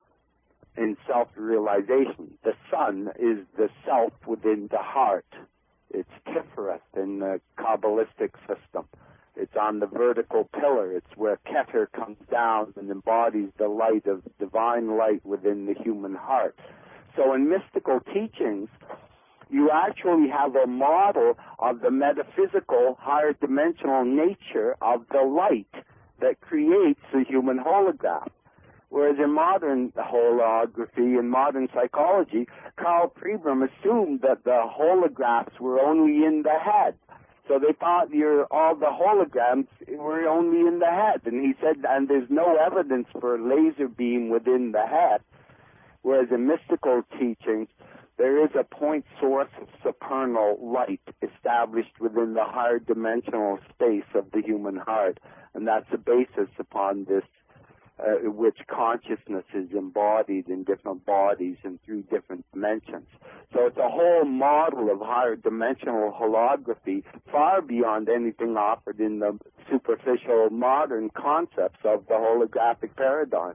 S1: in self-realization. The sun is the self within the heart. It's Tiferet in the Kabbalistic system. It's on the vertical pillar. It's where Keter comes down and embodies the light of divine light within the human heart. So in mystical teachings, you actually have a model of the metaphysical, higher dimensional nature of the light that creates the human holograph. Whereas in modern holography and modern psychology, Karl Pribram assumed that the holographs were only in the head. So they thought you're, all the holograms were only in the head. And he said, and there's no evidence for a laser beam within the head. Whereas in mystical teachings, there is a point source of supernal light established within the higher dimensional space of the human heart. And that's the basis upon this, uh, which consciousness is embodied in different bodies and through different dimensions. So it's a whole model of higher dimensional holography, far beyond anything offered in the superficial modern concepts of the holographic paradigm.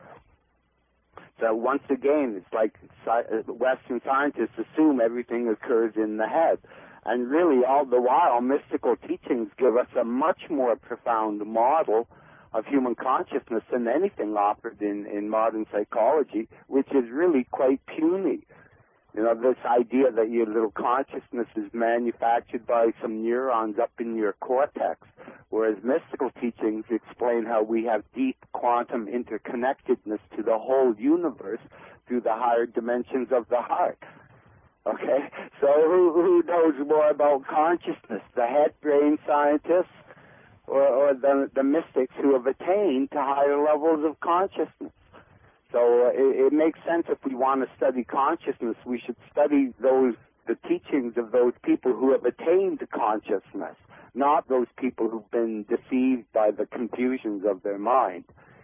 S1: So once again, it's like Western scientists assume everything occurs in the head. And really, all the while, mystical teachings give us a much more profound model of human consciousness than anything offered in, in modern psychology, which is really quite puny. You know, this idea that your little consciousness is manufactured by some neurons up in your cortex. whereas mystical teachings explain how we have deep quantum interconnectedness to the whole universe through the higher dimensions of the heart. Okay? So who, who knows more about consciousness, the head brain scientists or, or the, the mystics who have attained to higher levels of consciousness? So uh, it, it makes sense if we want to study consciousness, we should study those the teachings of those people who have attained to consciousness, not those people who've been deceived by the confusions of their mind.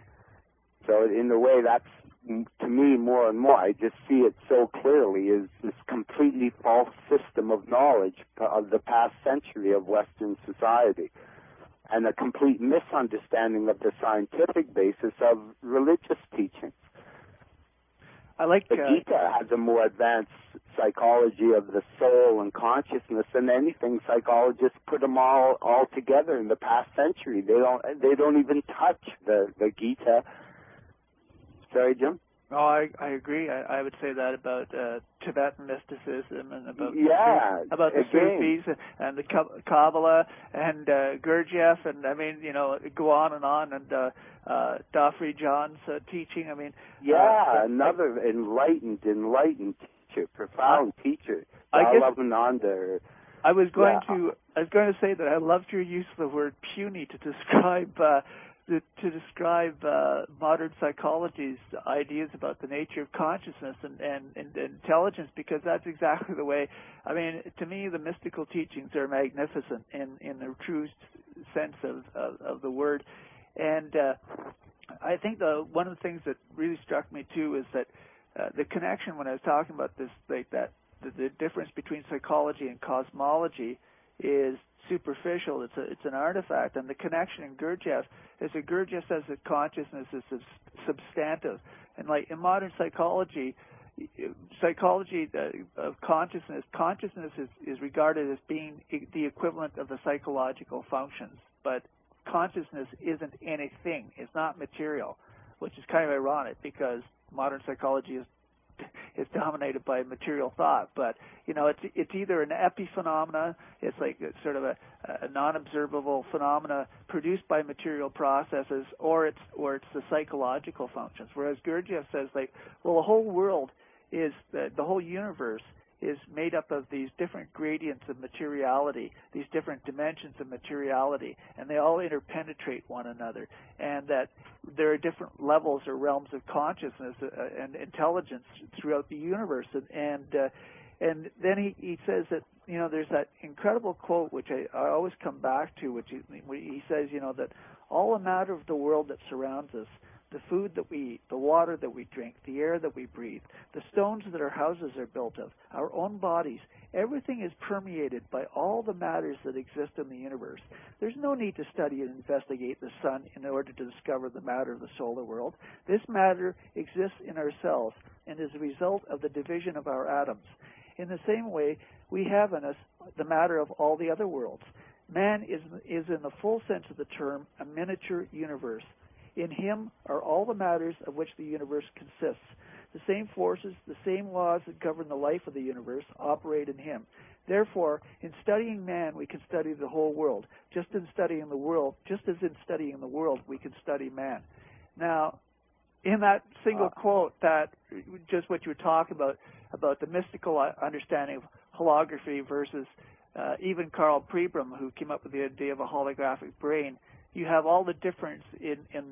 S1: So in a way, that's, to me, more and more, I just see it so clearly, is this completely false system of knowledge of the past century of Western society, and a complete misunderstanding of the scientific basis of religious teachings.
S2: I like
S1: the
S2: uh,
S1: Gita has a more advanced psychology of the soul and consciousness than anything. Psychologists put them all all together in the past century. They don't they don't even touch the the Gita. Sorry, Jim?
S2: Oh, I I agree. I, I would say that about uh, Tibetan mysticism and about
S1: yeah,
S2: the, about the
S1: again.
S2: Sufis and the Kabbalah and uh, Gurdjieff, and I mean, you know, go on and on, and uh, uh, Dafri John's uh, teaching. I mean,
S1: yeah,
S2: uh,
S1: another I, enlightened, enlightened teacher, profound I, teacher, Dalavananda.
S2: I was going
S1: yeah.
S2: to I was going to say that I loved your use of the word puny to describe. Uh, to describe uh, modern psychology's ideas about the nature of consciousness and, and, and intelligence, because that's exactly the way, I mean, to me, the mystical teachings are magnificent in, in the true sense of, of, of the word. And uh, I think the, one of the things that really struck me, too, is that uh, the connection, when I was talking about this, like that, the, the difference between psychology and cosmology is superficial. It's a, it's an artifact, and the connection in Gurdjieff is that Gurdjieff says that consciousness is substantive, and like in modern psychology, psychology of consciousness, consciousness is, is regarded as being the equivalent of the psychological functions, but consciousness isn't anything. It's not material, which is kind of ironic because modern psychology is is dominated by material thought. But, you know, it's it's either an epiphenomena, it's like it's sort of a, a non-observable phenomena produced by material processes, or it's or it's the psychological functions. Whereas Gurdjieff says, like, well, the whole world is, the, the whole universe is made up of these different gradients of materiality, these different dimensions of materiality, and they all interpenetrate one another, and that there are different levels or realms of consciousness uh, and intelligence throughout the universe. And and, uh, and then he, he says that, you know, there's that incredible quote, which I, I always come back to, which he, he says, you know, that all the matter of the world that surrounds us, the food that we eat, the water that we drink, the air that we breathe, the stones that our houses are built of, our own bodies, everything is permeated by all the matters that exist in the universe. There's no need to study and investigate the sun in order to discover the matter of the solar world. This matter exists in ourselves and is a result of the division of our atoms. In the same way, we have in us the matter of all the other worlds. Man is, is in the full sense of the term, a miniature universe. In him are all the matters of which the universe consists. The same forces, the same laws that govern the life of the universe operate in him. Therefore, in studying man, we can study the whole world. Just in studying the world, just as in studying the world, we can study man. Now, in that single quote, that just what you were talking about, about the mystical understanding of holography versus uh, even Carl Pribram, who came up with the idea of a holographic brain, you have all the difference in in,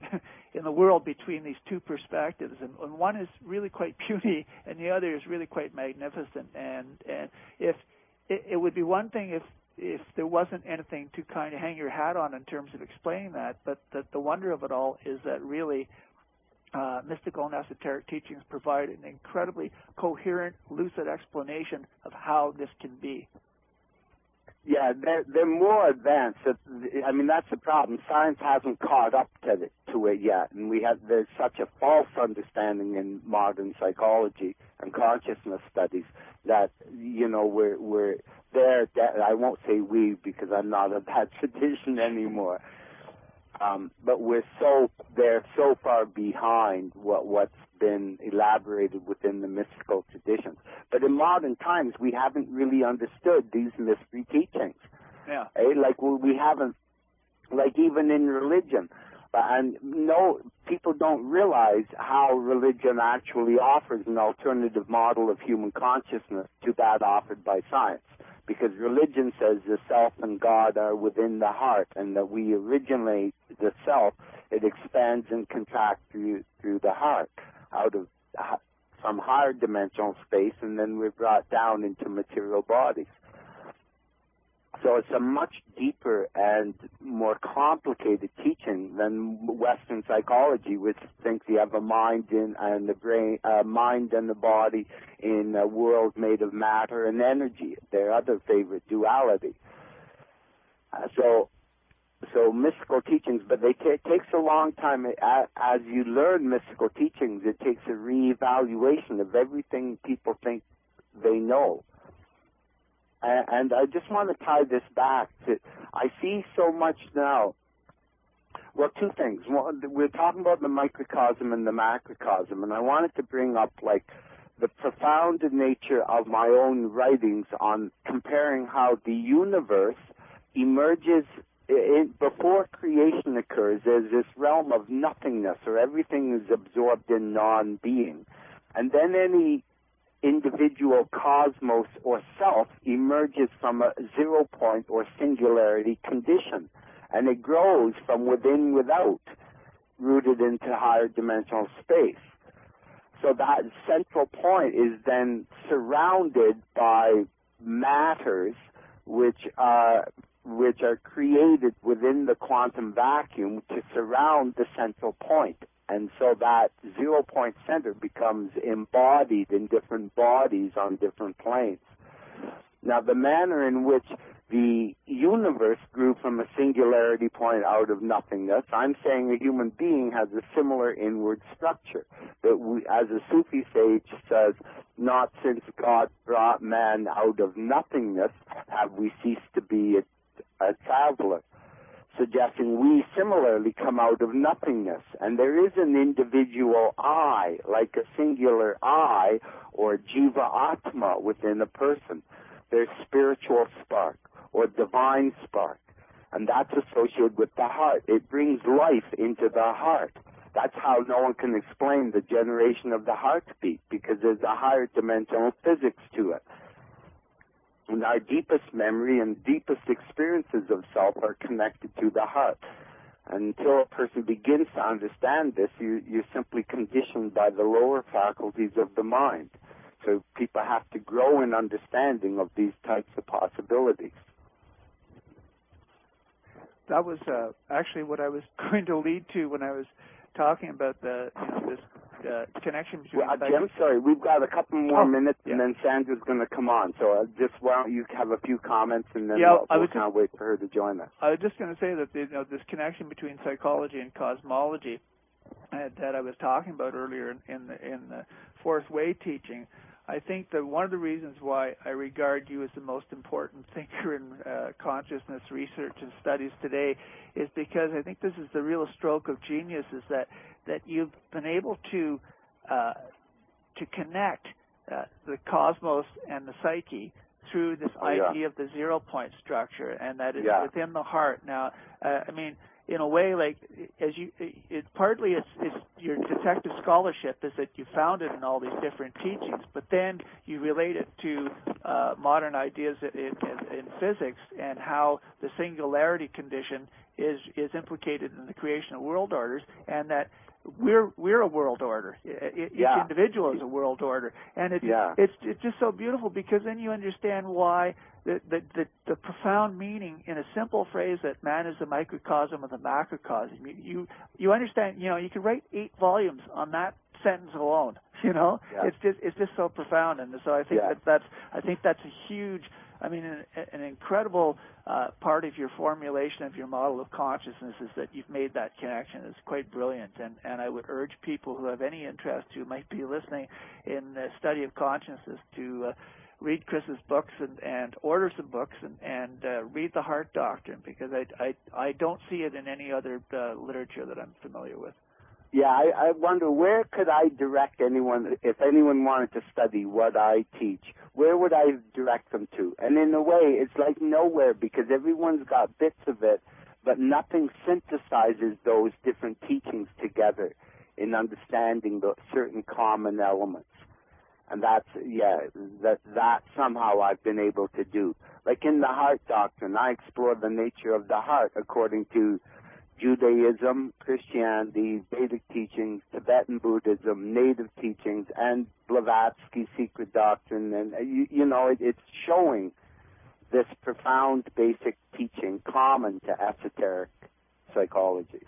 S2: in the world between these two perspectives, and, and one is really quite puny, and the other is really quite magnificent. And and if it, it would be one thing if if there wasn't anything to kind of hang your hat on in terms of explaining that, but the, the wonder of it all is that really uh, mystical and esoteric teachings provide an incredibly coherent, lucid explanation of how this can be.
S1: Yeah, they're, they're more advanced. I mean, that's the problem. Science hasn't caught up to it, to it yet, and we have there's such a false understanding in modern psychology and consciousness studies that, you know, we're we're there. I won't say we because I'm not of that tradition anymore. Um, but we're so they're so far behind what what's been elaborated within the mystical traditions. But in modern times, we haven't really understood these mystery teachings.
S2: Yeah.
S1: Eh? Like we haven't like even in religion. And no, people don't realize how religion actually offers an alternative model of human consciousness to that offered by science. Because religion says the self and God are within the heart, and that we originate the self, it expands and contracts through through the heart, out of from higher dimensional space, and then we're brought down into material bodies. So it's a much deeper and more complicated teaching than Western psychology, which thinks you have a mind in, and the brain, uh, mind and the body in a world made of matter and energy. Their other favorite duality. Uh, so, so mystical teachings, but they t- it takes a long time. As you learn mystical teachings, it takes a reevaluation of everything people think they know. And I just want to tie this back to, I see so much now, well, two things. One, we're talking about the microcosm and the macrocosm, and I wanted to bring up, like, the profound nature of my own writings on comparing how the universe emerges in, before creation occurs. There's this realm of nothingness, or everything is absorbed in non-being. And then any individual cosmos or self emerges from a zero point or singularity condition, and it grows from within without, rooted into higher dimensional space. So that central point is then surrounded by matters which are which are created within the quantum vacuum to surround the central point. And so that zero-point center becomes embodied in different bodies on different planes. Now, the manner in which the universe grew from a singularity point out of nothingness, I'm saying a human being has a similar inward structure. That we, as a Sufi sage says, not since God brought man out of nothingness have we ceased to be a, a traveler, suggesting we similarly come out of nothingness. And there is an individual I, like a singular I, or jiva atma within a person. There's spiritual spark, or divine spark, and that's associated with the heart. It brings life into the heart. That's how no one can explain the generation of the heartbeat, because there's a higher dimensional physics to it. And our deepest memory and deepest experiences of self are connected to the heart. Until a person begins to understand this, you, you're simply conditioned by the lower faculties of the mind. So people have to grow in understanding of these types of possibilities.
S2: That was uh, actually what I was going to lead to when I was talking about the you know, this uh, connection between.
S1: Well, Jim, sorry, we've got a couple more
S2: oh,
S1: minutes,
S2: yeah.
S1: and then Sandra's going to come on. So uh, just why don't you have a few comments, and then
S2: yeah,
S1: we'll,
S2: I
S1: we'll
S2: was
S1: kind of wait for her to join us.
S2: I was just going to say that you know this connection between psychology and cosmology uh, that I was talking about earlier in, in the in the fourth way teaching. I think that one of the reasons why I regard you as the most important thinker in uh, consciousness research and studies today is because I think this is the real stroke of genius, is that, that you've been able to uh, to connect uh, the cosmos and the psyche through this
S1: oh, yeah.
S2: idea of the zero-point structure, and that it's
S1: yeah.
S2: within the heart. Now, uh, I mean, in a way, like as you, it partly it's, it's your detective scholarship is that you found it in all these different teachings, but then you relate it to uh, modern ideas in, in, in physics and how the singularity condition is is implicated in the creation of world orders, and that we're we're a world order. Each
S1: yeah.
S2: individual is a world order, and it's
S1: yeah.
S2: it's it's just so beautiful because then you understand why. The, the, the, the profound meaning in a simple phrase that man is the microcosm of the macrocosm. You, you you understand, you know, you could write eight volumes on that sentence alone. You know,
S1: yeah.
S2: it's just it's just so profound, and so I think
S1: yeah.
S2: that that's I think that's a huge, I mean, an, an incredible uh, part of your formulation of your model of consciousness is that you've made that connection. It's quite brilliant, and and I would urge people who have any interest who might be listening in the study of consciousness to uh, read Chris's books and, and order some books and, and uh, read the Heart Doctrine, because I, I, I don't see it in any other uh, literature that I'm familiar with.
S1: Yeah, I, I wonder where could I direct anyone, if anyone wanted to study what I teach, where would I direct them to? And in a way, it's like nowhere, because everyone's got bits of it but nothing synthesizes those different teachings together in understanding the certain common elements. And that's, yeah, that, that somehow I've been able to do. Like in the heart doctrine, I explore the nature of the heart according to Judaism, Christianity, Vedic teachings, Tibetan Buddhism, native teachings, and Blavatsky's secret doctrine. And, uh, you, you know, it, it's showing this profound basic teaching common to esoteric psychologies,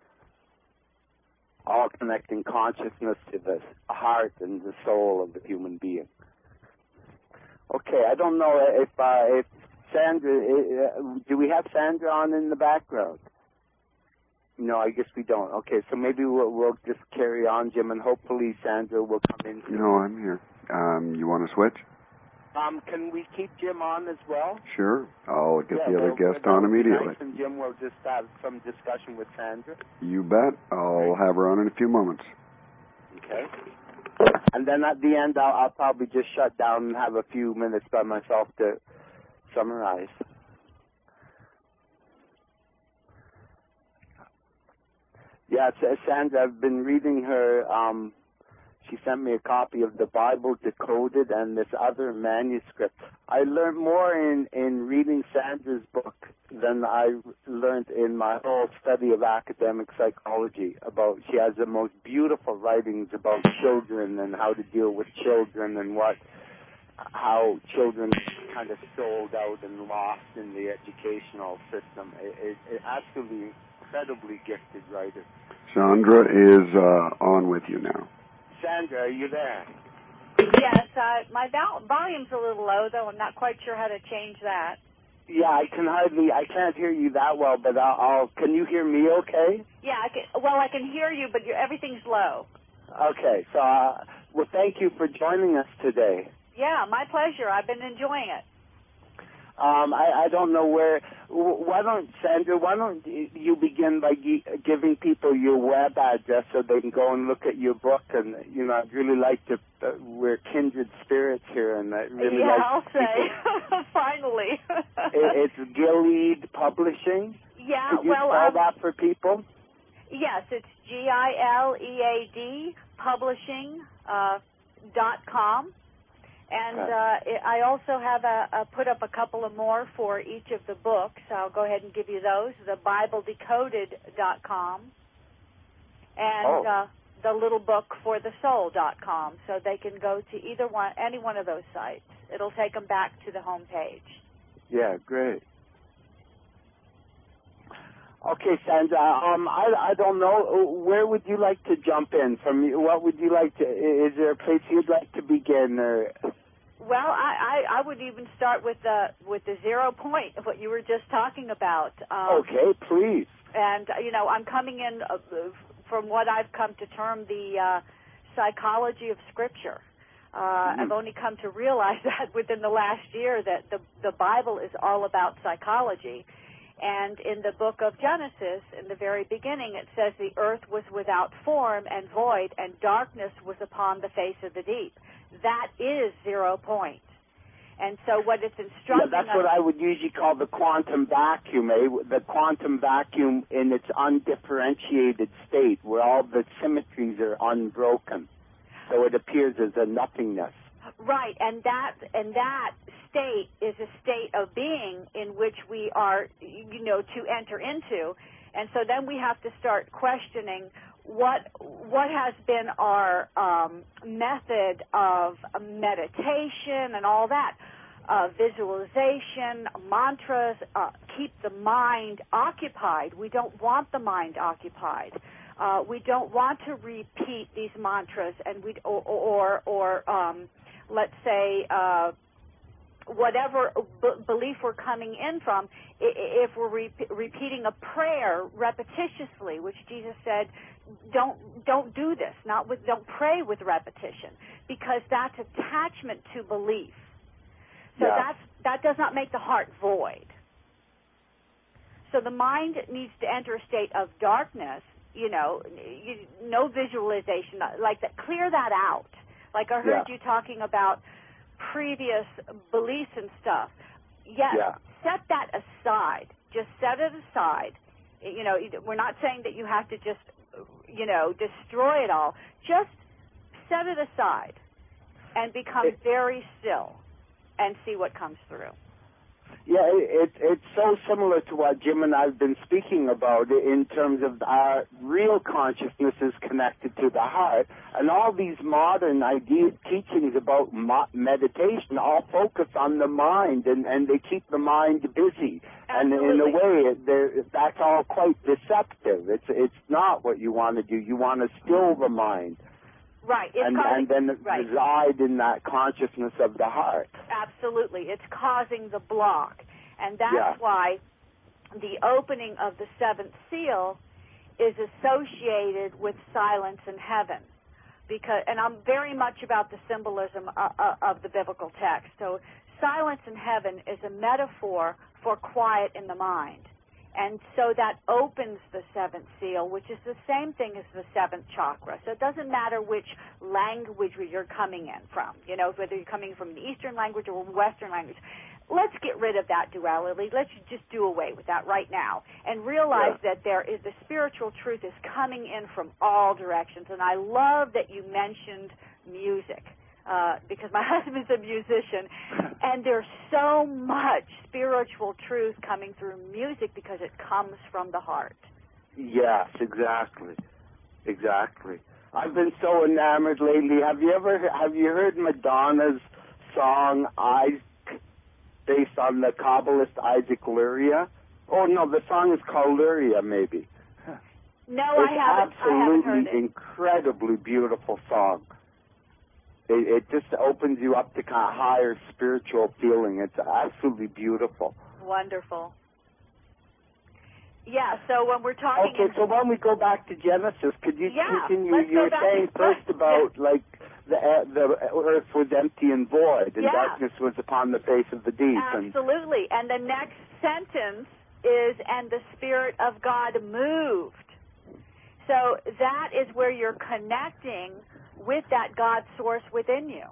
S1: all connecting consciousness to the heart and the soul of the human being. Okay, I don't know if uh, if Sandra, uh, do we have Sandra on in the background? No, I guess we don't. Okay, so maybe we'll, we'll just carry on, Jim, and hopefully Sandra will come in. Soon.
S3: No, I'm here. Um, you want to switch?
S1: Um, can we keep Jim on as well?
S3: Sure. I'll get
S1: yeah,
S3: the other
S1: well,
S3: guest on immediately.
S1: Nice, and Jim will just have some discussion with Sandra.
S3: You bet. I'll have her on in a few moments.
S1: Okay. And then at the end, I'll, I'll probably just shut down and have a few minutes by myself to summarize. Yeah, Sandra, I've been reading her. Um, she sent me a copy of the Bible Decoded and this other manuscript. I learned more in, in reading Sandra's book than I learned in my whole study of academic psychology. About she has the most beautiful writings about children and how to deal with children and what how children kind of sold out and lost in the educational system. It, it, it absolutely incredibly gifted writer.
S3: Sandra is uh, on with you now.
S1: Sandra, are you there?
S4: Yes, uh, my val- volume's a little low, though I'm not quite sure how to change that.
S1: Yeah, I can hardly, I can't hear you that well, but I'll, I'll can you hear me okay?
S4: Yeah, I can, well, I can hear you, but you're, everything's low.
S1: Okay, so, uh, well, thank you for joining us today.
S4: Yeah, my pleasure. I've been enjoying it.
S1: Um, I, I don't know where, why don't, Sandra, why don't you begin by gi- giving people your web address so they can go and look at your book, and, you know, I'd really like to, uh, we're kindred spirits here, and I'd really
S4: yeah,
S1: like
S4: I'll
S1: people,
S4: say, finally.
S1: it, it's Gilead Publishing.
S4: Yeah,
S1: Could you
S4: well,
S1: spell
S4: um,
S1: that for people?
S4: Yes, it's G I L E A D Publishing uh, dot com. And uh, it, I also have a, a put up a couple of more for each of the books. I'll go ahead and give you those. The Bible Decoded dot com and
S1: oh.
S4: uh, the Little Book for the Soul dot com. So they can go to either one, any one of those sites. It'll take them back to the home page.
S1: Yeah, great. Okay, Sandra. Um, I I don't know. Where would you like to jump in? From what would you like to? Is there a place you'd like to begin? Or
S4: well, I, I, I would even start with the with the zero point of what you were just talking about. Um,
S1: okay, please.
S4: And you know, I'm coming in uh, from what I've come to term the uh, psychology of Scripture. Uh, mm-hmm. I've only come to realize that within the last year that the the Bible is all about psychology. And in the book of Genesis, in the very beginning, it says the earth was without form and void, and darkness was upon the face of the deep. That is zero point. And so what it's instructing
S1: yeah, that's
S4: us...
S1: what I would usually call the quantum vacuum, eh? The quantum vacuum in its undifferentiated state, where all the symmetries are unbroken. So it appears as a nothingness.
S4: Right, and that and that state is a state of being in which we are, you know, to enter into. And so then we have to start questioning what what has been our um, method of meditation and all that, uh, visualization, mantras, uh, keep the mind occupied. We don't want the mind occupied. Uh, we don't want to repeat these mantras, and we or or, or um, let's say, uh, whatever b- belief we're coming in from, if we're re- repeating a prayer repetitiously, which Jesus said, don't don't do this, not with, don't pray with repetition, because that's attachment to belief. So
S1: yeah.
S4: that's that does not make the heart void. So the mind needs to enter a state of darkness, you know, you, no visualization, like that. Clear that out. Like I heard
S1: yeah.
S4: you talking about previous beliefs and stuff. Yes,
S1: yeah.
S4: set that aside. Just set it aside You know, we're not saying that you have to just, you know, destroy it all. Just set it aside and become it, very still and see what comes through.
S1: Yeah, it, it's so similar to what Jim and I have been speaking about in terms of our real consciousness is connected to the heart, and all these modern ideas, teachings about mo- meditation all focus on the mind, and, and they keep the mind busy.
S4: Absolutely.
S1: And in a way, that's all quite deceptive. It's it's not what you want to do. You want to still the mind.
S4: Right. It's
S1: and,
S4: causing,
S1: and then
S4: right.
S1: reside in that consciousness of the heart.
S4: Absolutely. It's causing the block. And that's
S1: yeah.
S4: why the opening of the seventh seal is associated with silence in heaven. Because, and I'm very much about the symbolism of, of the biblical text. So silence in heaven is a metaphor for quiet in the mind. And so that opens the seventh seal, which is the same thing as the seventh chakra. So it doesn't matter which language you're coming in from, you know, whether you're coming from an Eastern language or a Western language. Let's get rid of that duality. Let's just do away with that right now and realize yeah. that there is the spiritual truth is coming in from all directions. And I love that you mentioned music. Uh, because my husband's a musician, and there's so much spiritual truth coming through music because it comes from the heart.
S1: Yes, exactly, exactly. I've been so enamored lately. Have you ever have you heard Madonna's song "Isaac," based on the Kabbalist Isaac Luria? Oh no, the song is called Luria, maybe.
S4: No,
S1: it's
S4: I haven't.
S1: Absolutely
S4: I haven't heard it.
S1: Incredibly beautiful song. It, it just opens you up to kind of higher spiritual feeling. It's absolutely beautiful.
S4: Wonderful. Yeah, so when we're talking...
S1: Okay, so when we go back to Genesis, could you
S4: yeah,
S1: continue?
S4: Let's
S1: you were saying
S4: to,
S1: first about,
S4: yeah.
S1: like, the uh, the earth was empty and void, and
S4: yeah.
S1: darkness was upon the face of the deep.
S4: Absolutely. And, and the next sentence is, and the Spirit of God moved. So that is where you're connecting with that God source within you.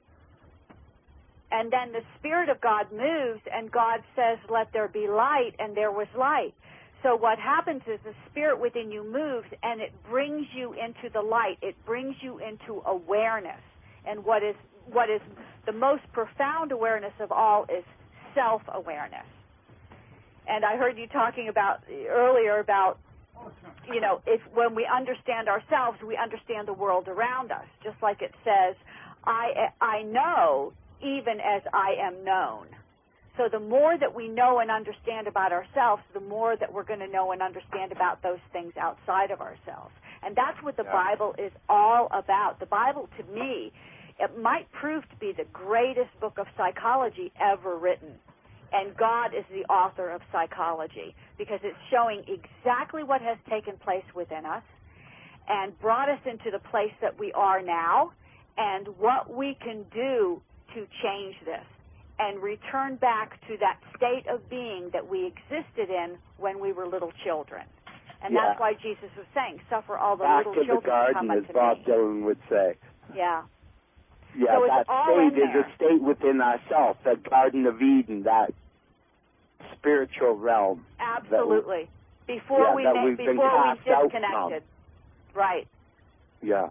S4: And then the Spirit of God moves, and God says, let there be light, and there was light. So what happens is the Spirit within you moves, and it brings you into the light. It brings you into awareness. And what is what is the most profound awareness of all is self-awareness. And I heard you talking about earlier about, you know, if when we understand ourselves, we understand the world around us. Just like it says, I, I know even as I am known. So the more that we know and understand about ourselves, the more that we're going to know and understand about those things outside of ourselves. And that's what the
S1: yeah.
S4: Bible is all about. The Bible, to me, it might prove to be the greatest book of psychology ever written. And God is the author of psychology because it's showing exactly what has taken place within us and brought us into the place that we are now and what we can do to change this and return back to that state of being that we existed in when we were little children. And
S1: yeah.
S4: that's why Jesus was saying, suffer all the
S1: back
S4: little
S1: to
S4: children
S1: the garden,
S4: to come unto
S1: as Bob
S4: me.
S1: Dylan would say.
S4: Yeah.
S1: Yeah,
S4: so
S1: that
S4: it's all in
S1: state is
S4: there.
S1: a state within ourselves, that Garden of Eden, that spiritual realm.
S4: Absolutely.
S1: That,
S4: before
S1: yeah,
S4: we
S1: that
S4: ma-
S1: we've
S4: before
S1: been
S4: we
S1: cast out
S4: disconnected.
S1: from.
S4: Right.
S1: Yeah.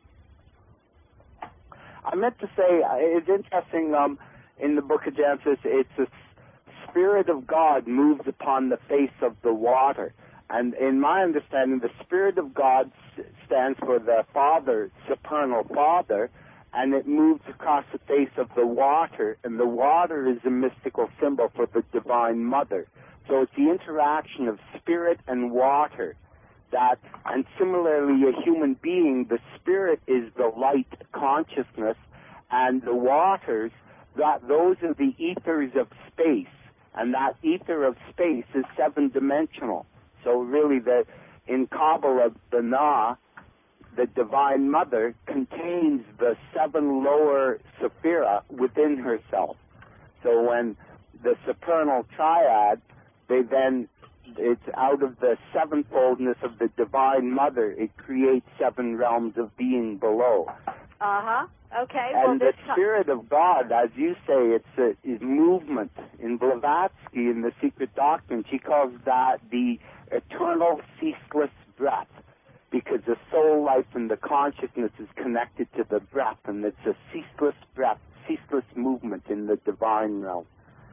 S1: I meant to say, uh, it's interesting, um, in the book of Genesis, it's the Spirit of God moves upon the face of the water. And in my understanding, the Spirit of God s- stands for the Father, supernal Father, and it moves across the face of the water, and the water is a mystical symbol for the Divine Mother. So it's the interaction of spirit and water that, and similarly a human being, the spirit is the light consciousness, and the waters, that those are the ethers of space, and that ether of space is seven-dimensional. So really, the in Kabbalah, the Na, the Divine Mother, contains the seven lower sephira within herself. So when the supernal triad, they then, it's out of the sevenfoldness of the Divine Mother, it creates seven realms of being below.
S4: Uh-huh. Okay.
S1: And
S4: well,
S1: the
S4: this
S1: Spirit of God, as you say, it's a, is movement. In Blavatsky, in The Secret Doctrine, she calls that the eternal ceaseless breath, because the soul life and the consciousness is connected to the breath, and it's a ceaseless breath, ceaseless movement in the divine realm.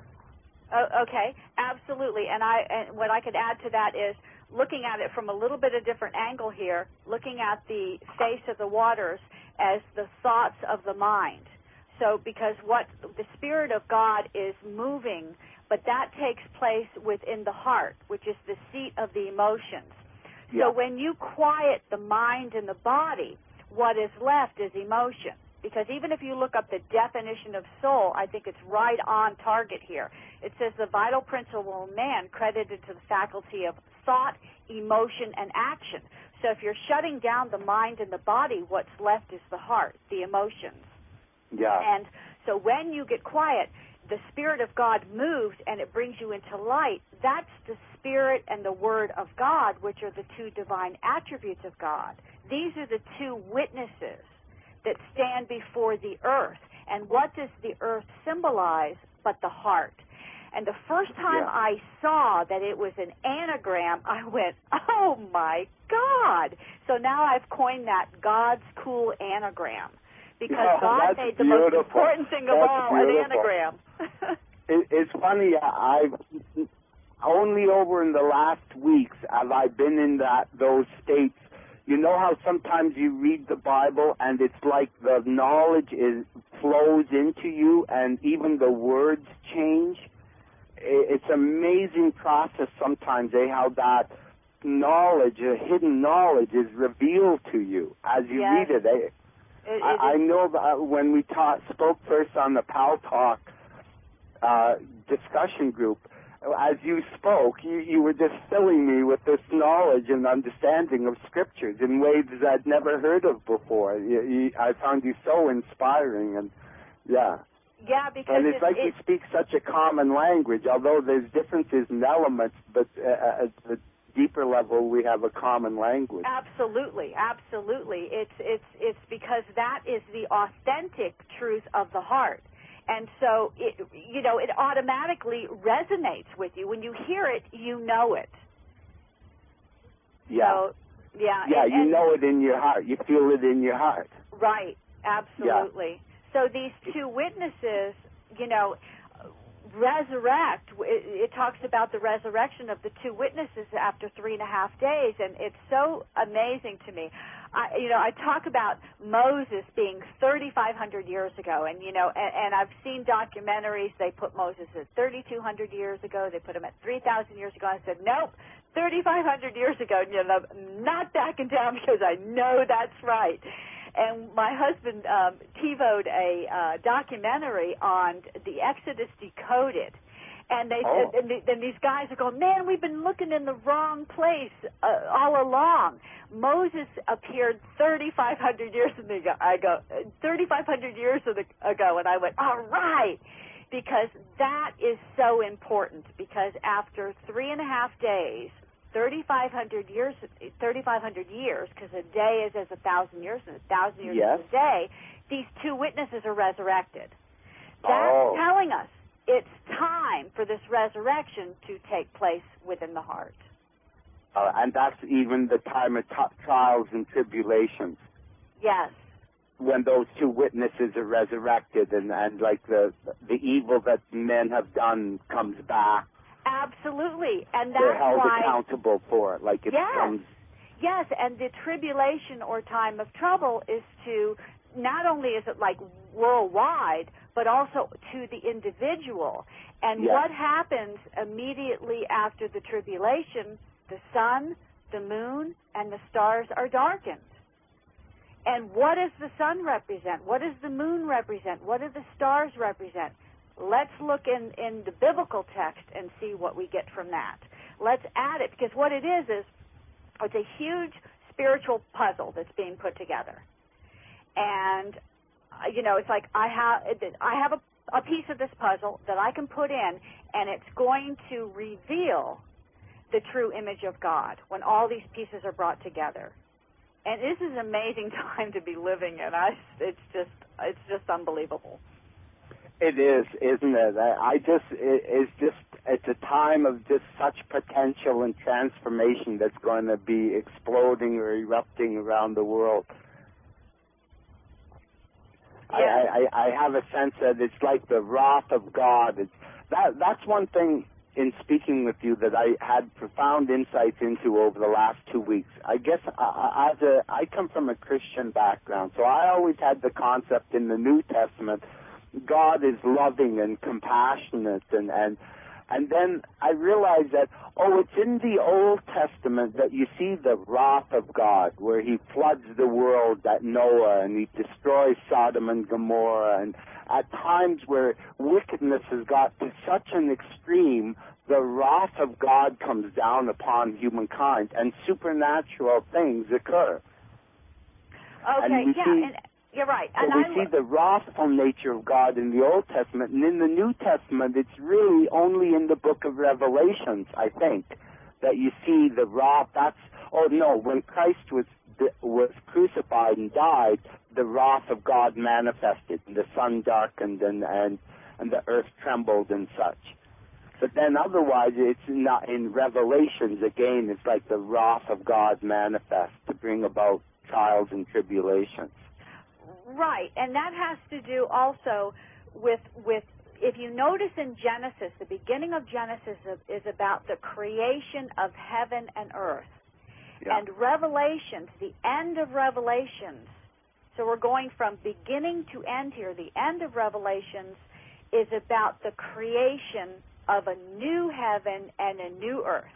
S4: Oh, okay, absolutely. And I and what I could add to that is looking at it from a little bit of different angle here, looking at the face of the waters as the thoughts of the mind. So because what the Spirit of God is moving, but that takes place within the heart, which is the seat of the emotions.
S1: Yeah.
S4: So when you quiet the mind and the body, what is left is emotion. Because even if you look up the definition of soul, I think it's right on target here. It says the vital principle of man credited to the faculty of thought, emotion, and action. So if you're shutting down the mind and the body, what's left is the heart, the emotions.
S1: Yeah.
S4: And so when you get quiet, the Spirit of God moves and it brings you into light. That's the Spirit and the Word of God, which are the two divine attributes of God. These are the two witnesses that stand before the earth. And what does the earth symbolize but the heart? And the first time
S1: Yeah.
S4: I saw that it was an anagram, I went, oh my God. So now I've coined that God's cool anagram. Because
S1: Oh,
S4: God
S1: that's
S4: made the
S1: beautiful.
S4: most important thing of
S1: That's
S4: all,
S1: beautiful.
S4: an anagram.
S1: It, it's funny, I've only over in the last weeks have I been in that those states. You know how sometimes you read the Bible and it's like the knowledge is flows into you and even the words change? It's an amazing process sometimes, eh, how that knowledge, a hidden knowledge, is revealed to you as you
S4: Yes.
S1: read it. Eh?
S4: It- it
S1: I, I
S4: is-
S1: know that when we taught, spoke first on the Pal Talk uh, discussion group, as you spoke, you, you were just filling me with this knowledge and understanding of scriptures in ways that I'd never heard of before. You, you, I found you so inspiring, and yeah.
S4: Yeah, because
S1: And it's
S4: it,
S1: like
S4: it,
S1: you speak such a common language, although there's differences in elements, but uh, at the deeper level, we have a common language.
S4: Absolutely, absolutely. It's it's it's because that is the authentic truth of the heart, and so it you know it automatically resonates with you when you hear it. You know it.
S1: Yeah.
S4: So, yeah.
S1: Yeah,
S4: and,
S1: you
S4: and,
S1: know it in your heart. You feel it in your heart.
S4: Right. Absolutely. So these two witnesses, you know, resurrect. It, it talks about the resurrection of the two witnesses after three and a half days, and it's so amazing to me. I, you know, I talk about Moses being thirty-five hundred years ago, and you know, and, and I've seen documentaries. They put Moses at thirty-two hundred years ago. They put him at three thousand years ago. I said, nope, thirty-five hundred years ago. And, you know, I'm not backing down because I know that's right. And my husband um, TiVo'd a uh, documentary on the Exodus Decoded. And they
S1: Oh.
S4: and, the, and these guys are going, man, we've been looking in the wrong place uh, all along. Moses appeared thirty-five hundred years ago. I go, thirty-five hundred years ago, and I went, all right, because that is so important. Because after three and a half days, thirty-five hundred years, thirty-five hundred years, because a day is as a thousand years, and a thousand years
S1: Yes.
S4: is a day. These two witnesses are resurrected. That's
S1: Oh.
S4: telling us it's time for this resurrection to take place within the heart.
S1: Uh, and that's even the time of t- trials and tribulations,
S4: Yes.
S1: when those two witnesses are resurrected, and, and like the the evil that men have done comes back.
S4: Absolutely. And
S1: They're
S4: that's
S1: held
S4: why...
S1: accountable for it. Like it
S4: Yes.
S1: comes.
S4: Yes, and the tribulation or time of trouble is to, not only is it like worldwide, but also to the individual. And
S1: Yes.
S4: what happens immediately after the tribulation? The sun, the moon, and the stars are darkened. And what does the sun represent? What does the moon represent? What do the stars represent? Let's look in, in the biblical text and see what we get from that. Let's add it, because what it is is it's a huge spiritual puzzle that's being put together. And, uh, you know, it's like I have I have a, a piece of this puzzle that I can put in, and it's going to reveal the true image of God when all these pieces are brought together. And this is an amazing time to be living in. I, it's just, it's just unbelievable.
S1: It is, isn't it? I just, it, it's just, it's a time of just such potential and transformation that's going to be exploding or erupting around the world. Yeah. I, I, I have a sense that it's like the wrath of God. It's, that, that's one thing in speaking with you that I had profound insights into over the last two weeks. I guess I, as a, I come from a Christian background, so I always had the concept in the New Testament God is loving and compassionate, and, and and then I realized that, oh, it's in the Old Testament that you see the wrath of God, where he floods the world at Noah, and he destroys Sodom and Gomorrah, and at times where wickedness has got to such an extreme, the wrath of God comes down upon humankind, and supernatural things occur.
S4: Okay,
S1: and
S4: yeah,
S1: see,
S4: and you're right.
S1: So
S4: and
S1: we
S4: I,
S1: see the wrathful nature of God in the Old Testament, and in the New Testament, it's really only in the book of Revelations, I think, that you see the wrath. That's, oh no, when Christ was was crucified and died, the wrath of God manifested, and the sun darkened, and, and, and the earth trembled and such. But then otherwise, it's not in Revelations, again, it's like the wrath of God manifests to bring about trials and tribulations.
S4: Right, and that has to do also with, with if you notice in Genesis, the beginning of Genesis is about the creation of heaven and earth. Yeah. And Revelations, the end of Revelations, so we're going from beginning to end here, the end of Revelations is about the creation of a new heaven and a new earth.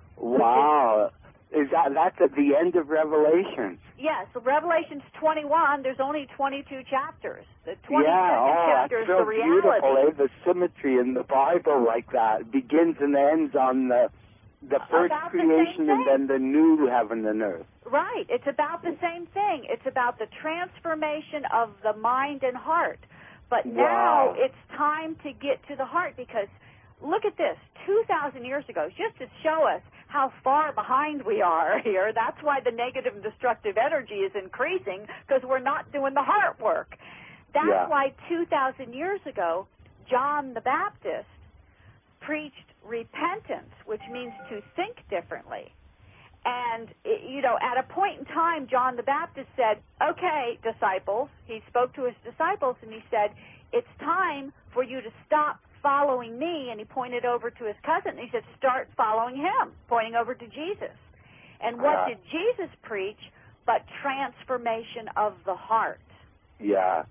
S1: Wow. Is that that's at the end of Revelation?
S4: Yes, so Revelation's twenty-one. There's only twenty-two chapters. The twenty-second
S1: yeah, oh,
S4: chapter is
S1: so
S4: the reality.
S1: Beautiful, eh? The symmetry in the Bible like that. It begins and ends on the the first
S4: about
S1: creation
S4: the
S1: and then the new heaven and earth.
S4: Right. It's about the same thing. It's about the transformation of the mind and heart. But now
S1: wow.
S4: it's time to get to the heart, because look at this. two thousand years ago, just to show us how far behind we are here. That's why the negative and destructive energy is increasing, because we're not doing the heart work. That's
S1: yeah.
S4: why two thousand years ago, John the Baptist preached repentance, which means to think differently. And, you know, at a point in time, John the Baptist said, okay, disciples, he spoke to his disciples and he said, it's time for you to stop following me, and he pointed over to his cousin, and he said, start following him, pointing over to Jesus. And what uh, did Jesus preach but transformation of the heart?
S1: Yeah.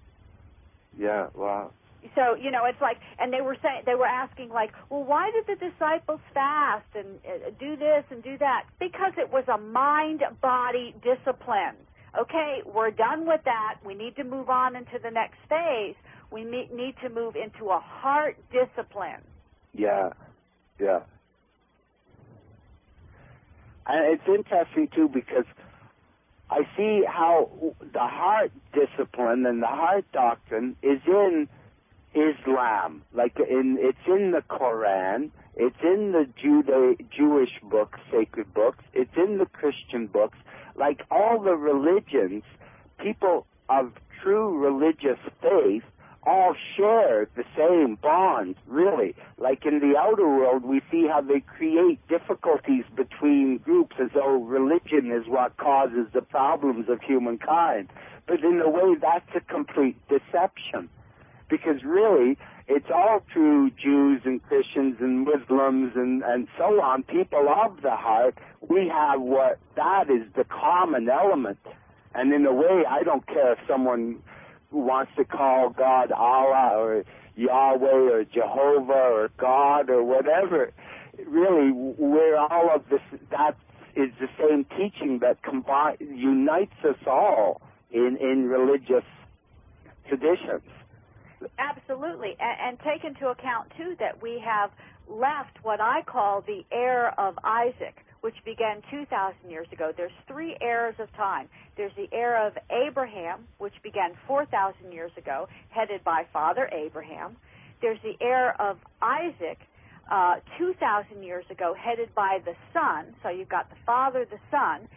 S1: Yeah, wow.
S4: So, you know, it's like, and they were saying, they were asking, like, well, why did the disciples fast and uh, do this and do that? Because it was a mind-body discipline. Okay, we're done with that. We need to move on into the next phase. We need to move into a heart discipline.
S1: Yeah, yeah. And it's interesting, too, because I see how the heart discipline and the heart doctrine is in Islam. Like, in it's in the Quran, it's in the Juda- Jewish books, sacred books, it's in the Christian books. Like, all the religions, people of true religious faith all share the same bonds, really. Like in the outer world, we see how they create difficulties between groups as though religion is what causes the problems of humankind. But in a way, that's a complete deception. Because really, it's all true Jews and Christians and Muslims and, and so on, people of the heart. We have what, that is the common element. And in a way, I don't care if someone who wants to call God Allah or Yahweh or Jehovah or God or whatever. Really, we're all of this, that is the same teaching that combine, unites us all in, in religious traditions.
S4: Absolutely. And, and take into account, too, that we have left what I call the era of Isaac, which began two thousand years ago. There's three eras of time. There's the era of Abraham, which began four thousand years ago, headed by Father Abraham. There's the era of Isaac, uh, two thousand years ago, headed by the Son. So you've got the Father, the Son.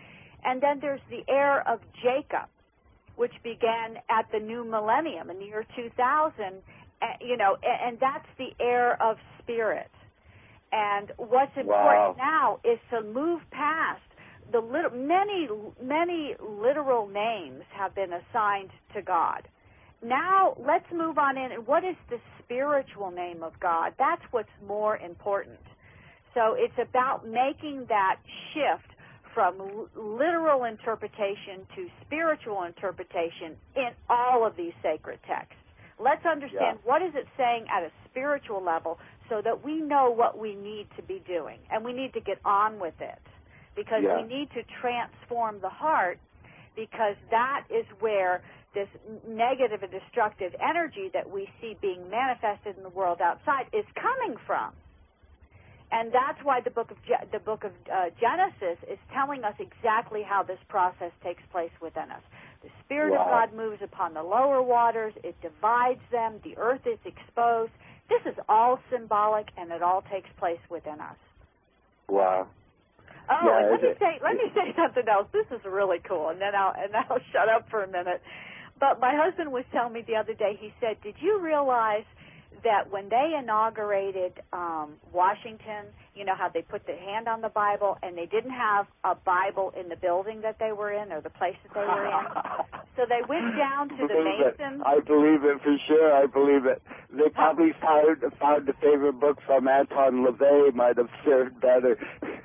S4: And then there's the era of Jacob, which began at the new millennium in the year two thousand, uh, you know, and, and that's the era of spirit. And what's important
S1: Wow.
S4: now is to move past the lit- many, many literal names have been assigned to God. Now let's move on in. And what is the spiritual name of God? That's what's more important. So it's about making that shift from l- literal interpretation to spiritual interpretation in all of these sacred texts. Let's understand
S1: Yeah.
S4: what is it saying at a spiritual level so that we know what we need to be doing, and we need to get on with it, because
S1: Yeah.
S4: we need to transform the heart, because that is where this negative and destructive energy that we see being manifested in the world outside is coming from. And that's why the book of Je- the book of uh, Genesis is telling us exactly how this process takes place within us. The Spirit
S1: Wow.
S4: of God moves upon the lower waters. It divides them. The earth is exposed. This is all symbolic, and it all takes place within us.
S1: Wow.
S4: Oh,
S1: Yeah,
S4: and let
S1: it-
S4: me say let
S1: it-
S4: me say something else. This is really cool, and then I'll and then I'll shut up for a minute. But my husband was telling me the other day. He said, "Did you realize that when they inaugurated um, Washington, you know how they put the hand on the Bible, and they didn't have a Bible in the building that they were in or the place that they were in? So they went down to the
S1: Believe it.
S4: Mason."
S1: I believe it for sure. I believe it. They probably found found a favorite book from Anton LaVey might have served better.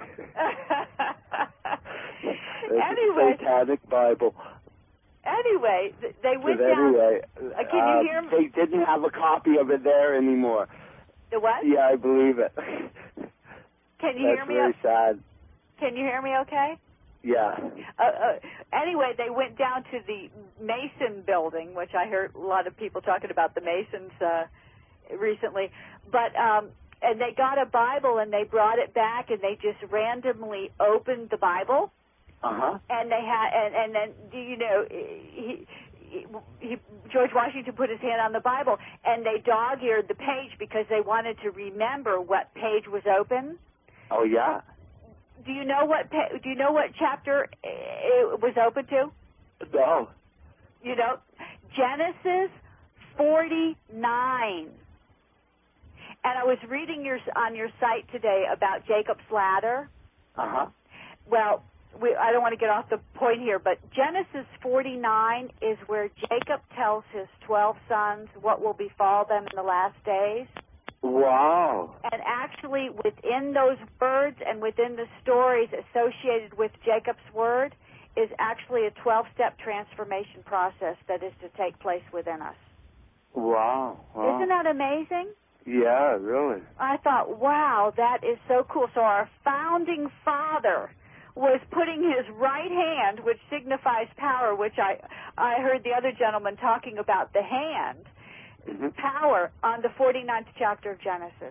S1: It's
S4: Anyway.
S1: a satanic Bible.
S4: Anyway, th- they went
S1: but
S4: down.
S1: anyway,
S4: Uh, can you
S1: uh,
S4: hear me?
S1: they didn't have a copy of it there anymore.
S4: The what?
S1: Yeah, I believe it.
S4: Can you
S1: That's
S4: hear me?
S1: very sad.
S4: Can you hear me? Okay.
S1: Yeah.
S4: Uh, uh, anyway, they went down to the Mason building, which I heard a lot of people talking about the Masons uh, recently. But um, and they got a Bible and they brought it back and they just randomly opened the Bible.
S1: Uh huh.
S4: And they had, and, and then, you know, he, he, he, George Washington put his hand on the Bible, and they dog-eared the page because they wanted to remember what page was open.
S1: Oh yeah.
S4: Do you know what? Pa- do you know what chapter it was open to?
S1: No.
S4: You know, Genesis forty-nine. And I was reading your on your site today about Jacob's ladder.
S1: Uh huh.
S4: Well, we, I don't want to get off the point here, but Genesis forty-nine is where Jacob tells his twelve sons what will befall them in the last days.
S1: Wow.
S4: And actually, within those words and within the stories associated with Jacob's word is actually a twelve-step transformation process that is to take place within us.
S1: Wow. Wow.
S4: Isn't that amazing?
S1: Yeah, really.
S4: I thought, wow, that is so cool. So our founding father was putting his right hand, which signifies power, which I, I heard the other gentleman talking about the hand,
S1: Mm-hmm.
S4: power, on the forty-ninth chapter of Genesis.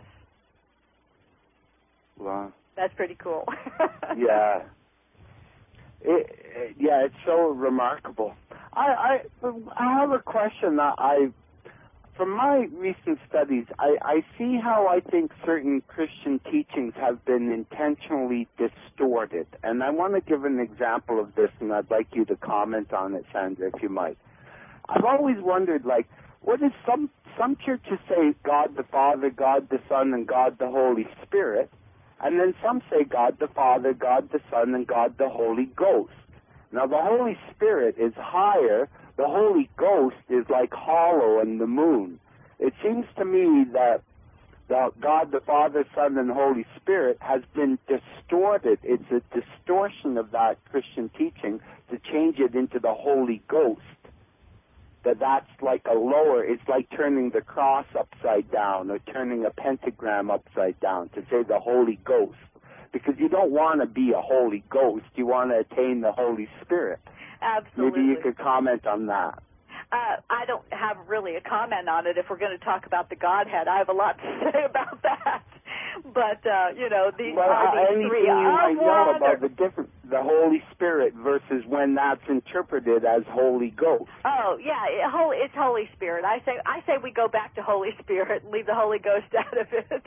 S1: Wow.
S4: That's pretty cool.
S1: Yeah. It, it, yeah, it's so remarkable. I, I, I have a question. That I, from my recent studies, I, I see how I think certain Christian teachings have been intentionally distorted. And I want to give an example of this, and I'd like you to comment on it, Sandra, if you might. I've always wondered, like, what is some, some churches say God the Father, God the Son, and God the Holy Spirit, and then some say God the Father, God the Son, and God the Holy Ghost. Now, the Holy Spirit is higher. The Holy Ghost is like hollow in the moon. It seems to me that the God the Father, Son, and Holy Spirit has been distorted. It's a distortion of that Christian teaching to change it into the Holy Ghost. That that's like a lower, it's like turning the cross upside down or turning a pentagram upside down to say the Holy Ghost. Because you don't want to be a Holy Ghost, you want to attain the Holy Spirit.
S4: Absolutely.
S1: Maybe you could comment on that.
S4: Uh, I don't have really a comment on it if we're going to talk about the Godhead. I have a lot to say about that. But, uh, you know, these
S1: Well,
S4: are
S1: uh,
S4: these
S1: anything
S4: three.
S1: you
S4: of
S1: might know
S4: one
S1: about
S4: or-
S1: the different, the Holy Spirit versus when that's interpreted as Holy Ghost.
S4: Oh, yeah, it, holy, it's Holy Spirit. I say I say we go back to Holy Spirit and leave the Holy Ghost out of it.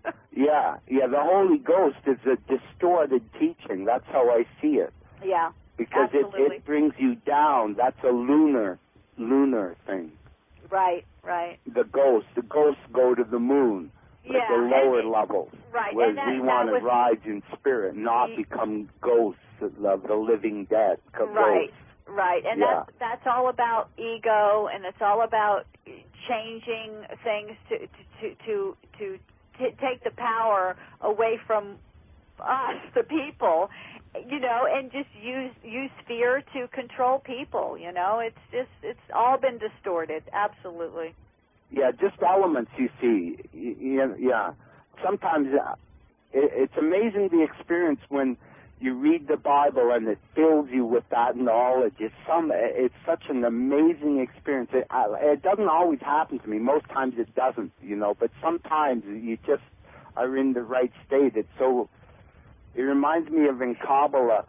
S1: Yeah, yeah, the Holy Ghost is a distorted teaching. That's how I see it.
S4: Yeah.
S1: because it, it brings you down. That's a lunar, lunar thing.
S4: Right, right.
S1: The ghosts, the ghosts go to the moon,
S4: yeah,
S1: like the lower
S4: and,
S1: levels.
S4: Right,
S1: whereas
S4: and that,
S1: we want
S4: to
S1: rise in spirit, not
S4: the,
S1: become ghosts of the living dead.
S4: Right,
S1: ghosts.
S4: right, and
S1: yeah.
S4: that's that's all about ego, and it's all about changing things to to to to, to take the power away from us, the people, you know, and just use use fear to control people. You know, it's just it's all been distorted. Absolutely.
S1: Yeah, just elements you see. Yeah, sometimes it's amazing the experience when you read the Bible and it fills you with that knowledge. It's some. It's such an amazing experience. It, it doesn't always happen to me. Most times it doesn't, you know. But sometimes you just are in the right state. It's so. It reminds me of in Kabbalah.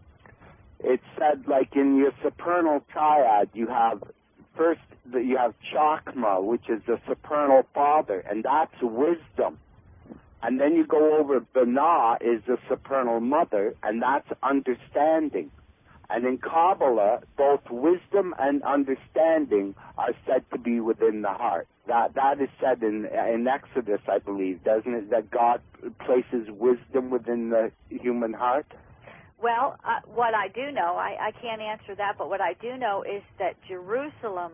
S1: It said like in your supernal triad you have first that you have Chakma, which is the supernal father, and that's wisdom. And then you go over Binah is the supernal mother, and that's understanding. And in Kabbalah, both wisdom and understanding are said to be within the heart. That that is said in in Exodus, I believe, doesn't it? That God places wisdom within the human heart.
S4: Well, uh, what I do know, I, I can't answer that, but what I do know is that Jerusalem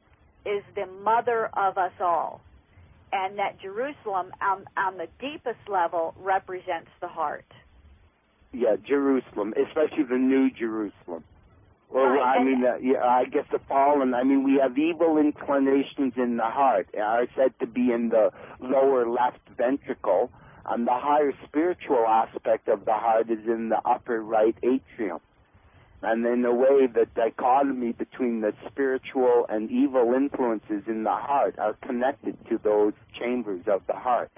S4: is the mother of us all, and that Jerusalem, on, on the deepest level, represents the heart.
S1: Yeah, Jerusalem, especially the New Jerusalem. Well,
S4: right,
S1: I mean, uh, yeah, I guess the fallen. I mean, we have evil inclinations in the heart, are said to be in the lower left ventricle, and the higher spiritual aspect of the heart is in the upper right atrium. And in a way, the dichotomy between the spiritual and evil influences in the heart are connected to those chambers of the heart.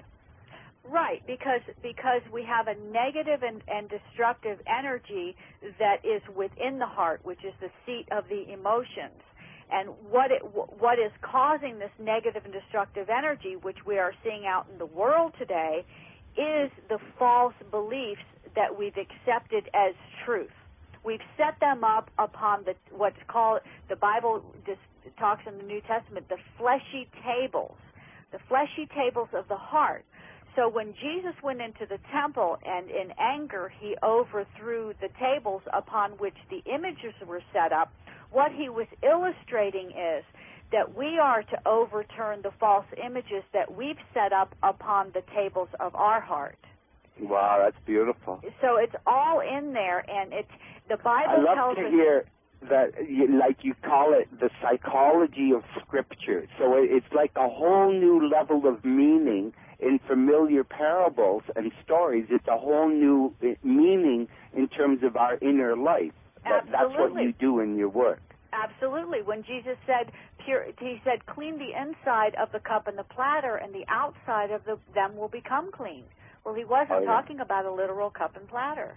S4: Right, because because we have a negative and, and destructive energy that is within the heart, which is the seat of the emotions. And what it what is causing this negative and destructive energy, which we are seeing out in the world today, is the false beliefs that we've accepted as truth. We've set them up upon the what's called, the Bible just talks in the New Testament, the fleshy tables, the fleshy tables of the heart. So when Jesus went into the temple and in anger he overthrew the tables upon which the images were set up, what he was illustrating is that we are to overturn the false images that we've set up upon the tables of our heart.
S1: Wow, that's beautiful.
S4: So it's all in there, and it's the Bible
S1: I love
S4: tells
S1: to
S4: us
S1: hear that, you, like you call it, the psychology of Scripture. So it, it's like a whole new level of meaning in familiar parables and stories. It's a whole new meaning in terms of our inner life. That, that's what you do in your work.
S4: Absolutely. When Jesus said, pure, he said, clean the inside of the cup and the platter, and the outside of the, them will become clean. Well, he wasn't
S1: oh, yeah.
S4: talking about a literal cup and platter.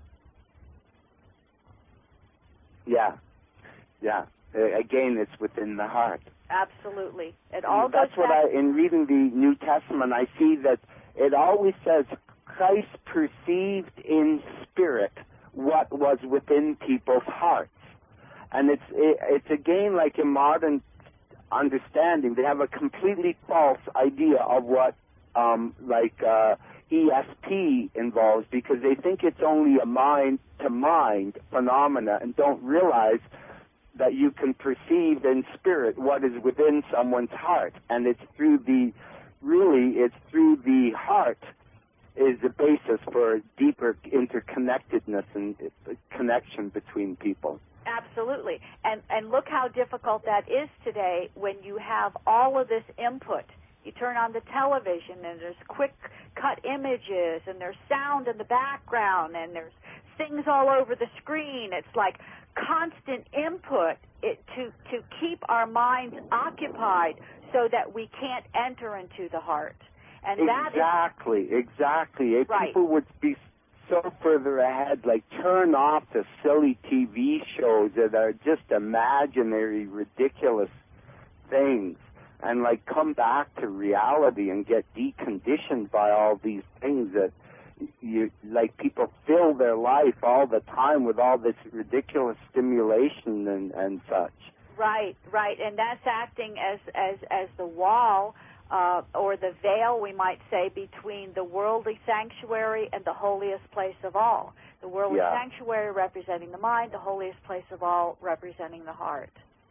S1: Yeah, yeah. Uh, again, it's within the heart.
S4: Absolutely. It all
S1: That's
S4: goes
S1: what
S4: back.
S1: I, in reading the New Testament, I see that it always says Christ perceived in spirit what was within people's hearts. And it's it, it's again like in modern understanding, they have a completely false idea of what um, like uh, E S P involves, because they think it's only a mind-to-mind phenomena and don't realize that you can perceive in spirit what is within someone's heart. And it's through the, really, it's through the heart is the basis for deeper interconnectedness and connection between people.
S4: Absolutely. And and look how difficult that is today when you have all of this input. You turn on the television and there's quick cut images and there's sound in the background and there's things all over the screen. It's like constant input it, to, to keep our minds occupied so that we can't enter into the heart. And
S1: exactly,
S4: that is,
S1: exactly. If
S4: right.
S1: people would be so further ahead, like turn off the silly T V shows that are just imaginary, ridiculous things, and like come back to reality and get deconditioned by all these things that, you like people fill their life all the time with all this ridiculous stimulation and, and such.
S4: Right, right, and that's acting as as as the wall uh, or the veil, we might say, between the worldly sanctuary and the holiest place of all. The worldly
S1: yeah.
S4: sanctuary representing the mind, the holiest place of all representing the heart.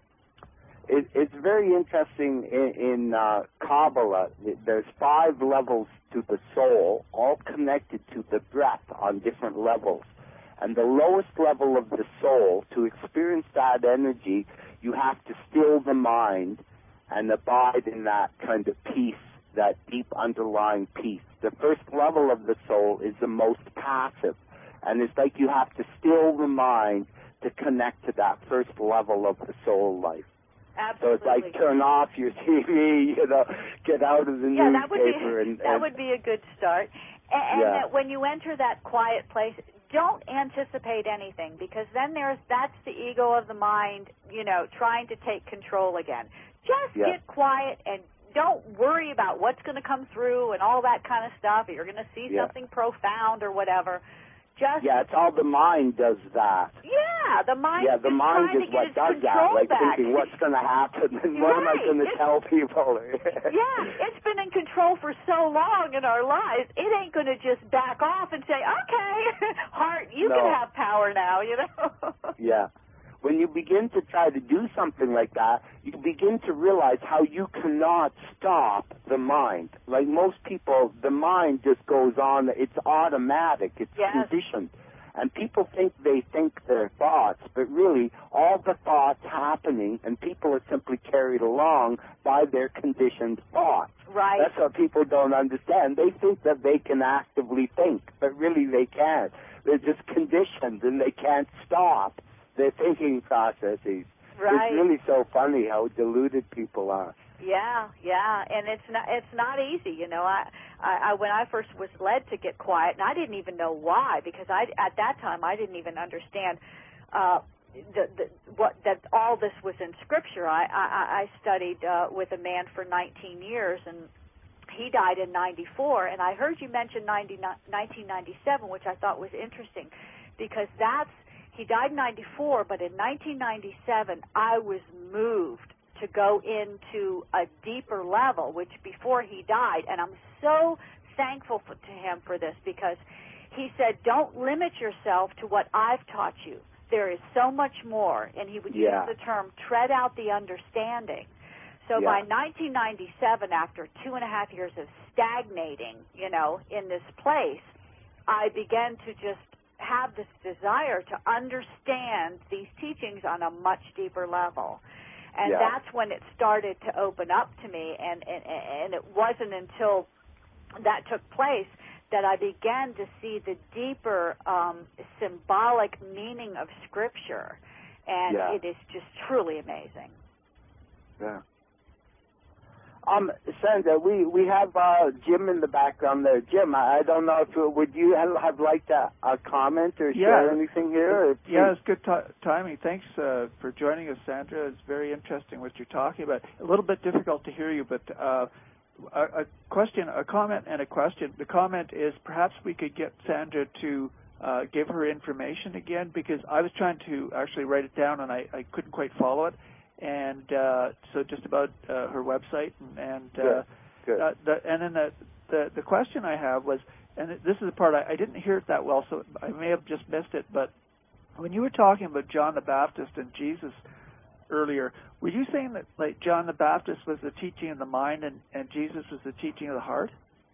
S1: It, it's very interesting in, in uh, Kabbalah. There's five levels to the soul, all connected to the breath on different levels. And the lowest level of the soul, to experience that energy, you have to still the mind and abide in that kind of peace, that deep underlying peace. The first level of the soul is the most passive, and it's like you have to still the mind to connect to that first level of the soul life.
S4: Absolutely.
S1: So it's like turn off your T V, you know, get out of the
S4: yeah, that would
S1: newspaper.
S4: Be,
S1: and,
S4: that
S1: and,
S4: would be a good start. And, and
S1: yeah.
S4: that when you enter that quiet place, don't anticipate anything, because then there's that's the ego of the mind, you know, trying to take control again. Just
S1: yeah.
S4: get quiet and don't worry about what's going to come through and all that kind of stuff. You're going to see
S1: yeah.
S4: something profound or whatever. Just
S1: yeah, it's all the mind does that.
S4: Yeah, the mind
S1: Yeah,
S4: is
S1: the mind
S4: trying
S1: is
S4: to get
S1: what
S4: its
S1: does that,
S4: control
S1: like
S4: back.
S1: thinking what's going to happen and what am I
S4: Right.
S1: going to
S4: It's-
S1: tell people?
S4: Yeah, it's been in control for so long in our lives, it ain't going to just back off and say, okay, heart, you
S1: No.
S4: can have power now, you know?
S1: Yeah. When you begin to try to do something like that, you begin to realize how you cannot stop the mind. Like most people, the mind just goes on. It's automatic. It's
S4: Yes.
S1: conditioned. And people think they think their thoughts, but really all the thoughts happening, and people are simply carried along by their conditioned thoughts.
S4: Right.
S1: That's what people don't understand. They think that they can actively think, but really they can't. They're just conditioned, and they can't stop their thinking processes.
S4: Right.
S1: It's really so funny how deluded people are.
S4: Yeah, yeah, and it's not it's not easy, you know. I, I, I when I first was led to get quiet, and I didn't even know why, because I at that time I didn't even understand uh, the, the what that all this was in Scripture. I I, I studied uh, with a man for nineteen years, and he died in ninety-four. And I heard you mention nineteen ninety-seven, which I thought was interesting, because that's he died in ninety-four, but in nineteen ninety-seven I was moved to go into a deeper level, which before he died, and I'm so thankful for, to him for this, because he said, don't limit yourself to what I've taught you. There is so much more, and he would
S1: Yeah.
S4: use the term, tread out the understanding. So
S1: Yeah.
S4: by nineteen ninety-seven, after two and a half years of stagnating, you know, in this place, I began to just have this desire to understand these teachings on a much deeper level. And
S1: Yeah.
S4: that's when it started to open up to me, and, and, and it wasn't until that took place that I began to see the deeper um, symbolic meaning of Scripture, and
S1: Yeah.
S4: it is just truly amazing.
S1: Yeah. Um, Sandra, we, we have uh, Jim in the background there. Jim, I, I don't know if uh, would you have, have liked a, a comment or
S2: Yeah.
S1: share anything here? Or
S2: Yeah, it's good t- timing. Thanks uh, for joining us, Sandra. It's very interesting what you're talking about. A little bit difficult to hear you, but uh, a, a question, a comment, and a question. The comment is perhaps we could get Sandra to uh, give her information again, because I was trying to actually write it down and I, I couldn't quite follow it. And uh, so just about uh, her website and, and uh,
S1: Good. Good.
S2: Uh, the, and then the, the the question I have was, and this is the part I, I didn't hear it that well, so I may have just missed it. But when you were talking about John the Baptist and Jesus earlier, were you saying that like John the Baptist was the teaching of the mind and, and Jesus was the teaching of the heart?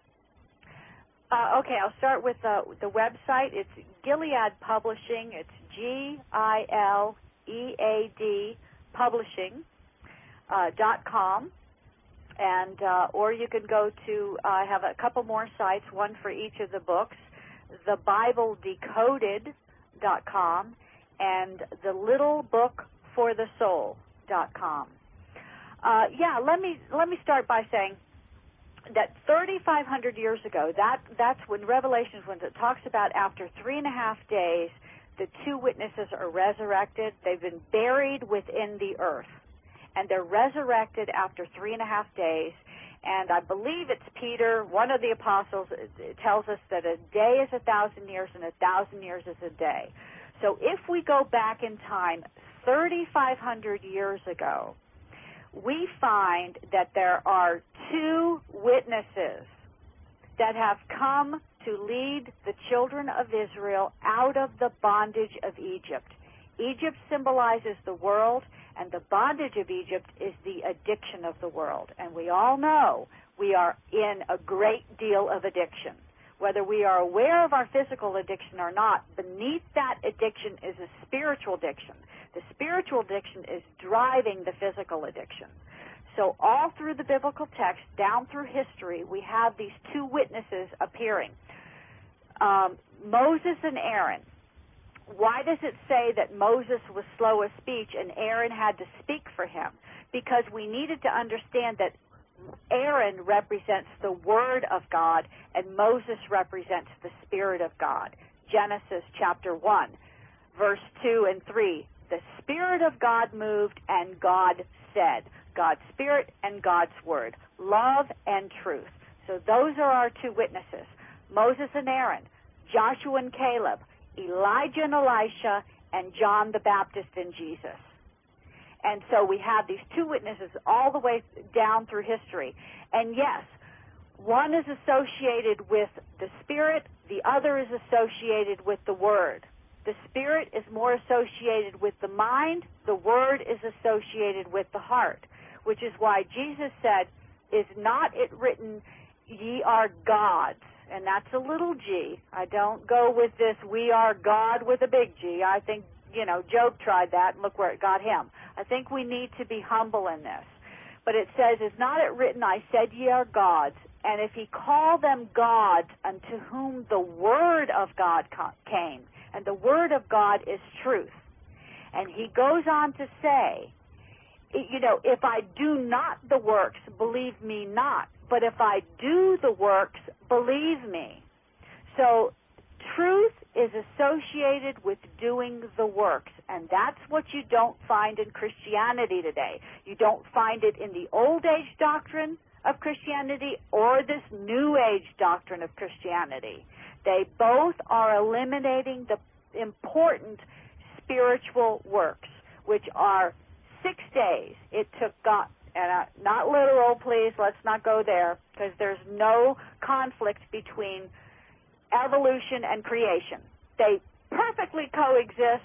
S4: Uh, okay, I'll start with uh, the website. It's Gilead Publishing. It's G I L E A D Publishing uh, dot com, and uh, or you can go to. Uh, I have a couple more sites, one for each of the books: the Bible Decoded dot com and the Little Book for the Soul dot com. Uh, yeah, let me let me start by saying that thirty-five hundred years ago, that that's when Revelations, when it talks about after three and a half days, the two witnesses are resurrected. They've been buried within the earth, and they're resurrected after three and a half days, And I believe it's Peter, one of the apostles, it tells us that a day is a thousand years and a thousand years is a day. So if we go back in time thirty-five hundred years ago, we find that there are two witnesses that have come to lead the children of Israel out of the bondage of Egypt. Egypt symbolizes the world, and the bondage of Egypt is the addiction of the world. And we all know we are in a great deal of addiction. Whether we are aware of our physical addiction or not, beneath that addiction is a spiritual addiction. The spiritual addiction is driving the physical addiction. So all through the biblical text, down through history, we have these two witnesses appearing. Um, Moses and Aaron. Why does it say that Moses was slow of speech and Aaron had to speak for him? Because we needed to understand that Aaron represents the Word of God and Moses represents the Spirit of God. Genesis chapter one, verse two and three. The Spirit of God moved and God said. God's Spirit and God's Word. Love and truth. So those are our two witnesses. Moses and Aaron, Joshua and Caleb, Elijah and Elisha, and John the Baptist and Jesus. And so we have these two witnesses all the way down through history. And yes, one is associated with the Spirit, the other is associated with the Word. The Spirit is more associated with the mind, the Word is associated with the heart, which is why Jesus said, is not it written, ye are gods? And that's a little g. I don't go with this, we are God with a big G. I think, you know, Job tried that, and look where it got him. I think we need to be humble in this. But it says, is not it written, I said ye are gods, and if he call them gods unto whom the word of God came, and the word of God is truth. And he goes on to say, you know, if I do not the works, believe me not. But if I do the works, believe me. So truth is associated with doing the works, and that's what you don't find in Christianity today. You don't find it in the old age doctrine of Christianity or this new age doctrine of Christianity. They both are eliminating the important spiritual works, which are six days. It took God, and uh, not literal, please, let's not go there, because there's no conflict between evolution and creation. They perfectly coexist.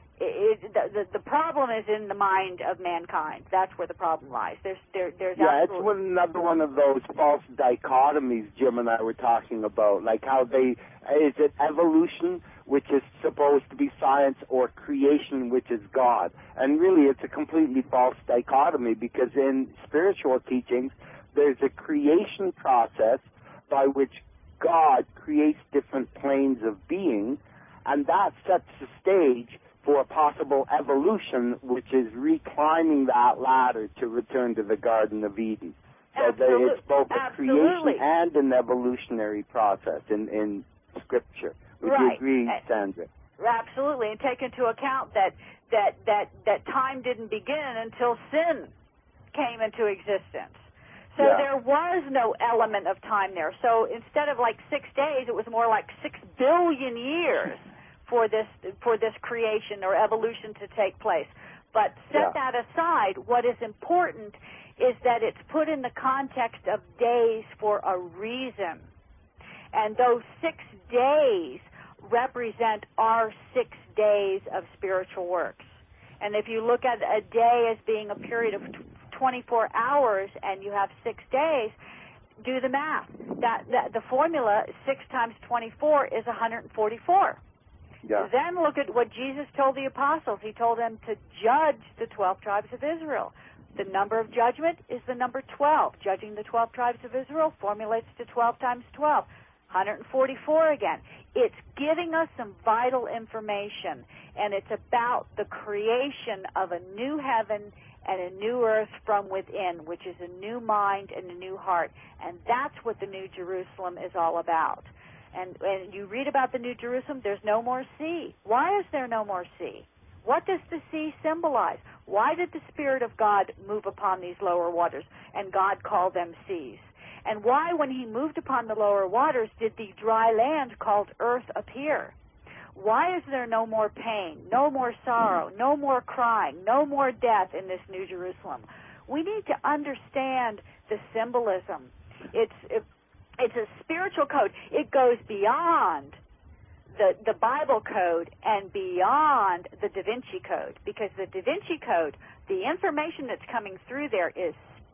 S4: It, it, the, the, the problem is in the mind of mankind. That's where the problem lies. There's, there, there's
S1: yeah, it's one, another one of those false dichotomies Jim and I were talking about, like how they, is it evolution, which is supposed to be science, or creation, which is God? And really, it's a completely false dichotomy, because in spiritual teachings, there's a creation process by which God creates different planes of being, and that sets the stage for a possible evolution, which is reclimbing that ladder to return to the Garden of Eden. So
S4: Absolutely.
S1: it's both a
S4: Absolutely.
S1: creation and an evolutionary process in, in Scripture. Would
S4: right.
S1: you agree, Sandra?
S4: Absolutely, and take into account that, that, that, that time didn't begin until sin came into existence. So
S1: yeah.
S4: there was no element of time there. So instead of like six days, it was more like six billion years for this for this creation or evolution to take place. But set
S1: yeah.
S4: that aside, what is important is that it's put in the context of days for a reason. And those six days represent our six days of spiritual works. And if you look at a day as being a period of twenty-four hours and you have six days, do the math. That, that the formula, six times twenty-four, is one hundred forty-four.
S1: Yeah.
S4: Then look at what Jesus told the apostles. He told them to judge the twelve tribes of Israel. The number of judgment is the number twelve. Judging the twelve tribes of Israel formulates to twelve times twelve. one hundred forty-four again. It's giving us some vital information, and it's about the creation of a new heaven and a new earth from within, which is a new mind and a new heart. And that's what the New Jerusalem is all about. And, and you read about the New Jerusalem, there's no more sea. Why is there no more sea? What does the sea symbolize? Why did the Spirit of God move upon these lower waters, and God called them seas? And why, when he moved upon the lower waters, did the dry land called earth appear? Why is there no more pain, no more sorrow, no more crying, no more death in this New Jerusalem? We need to understand the symbolism. It's it, it's a spiritual code. It goes beyond the the Bible code and beyond the Da Vinci Code, because the Da Vinci Code, the information that's coming through there is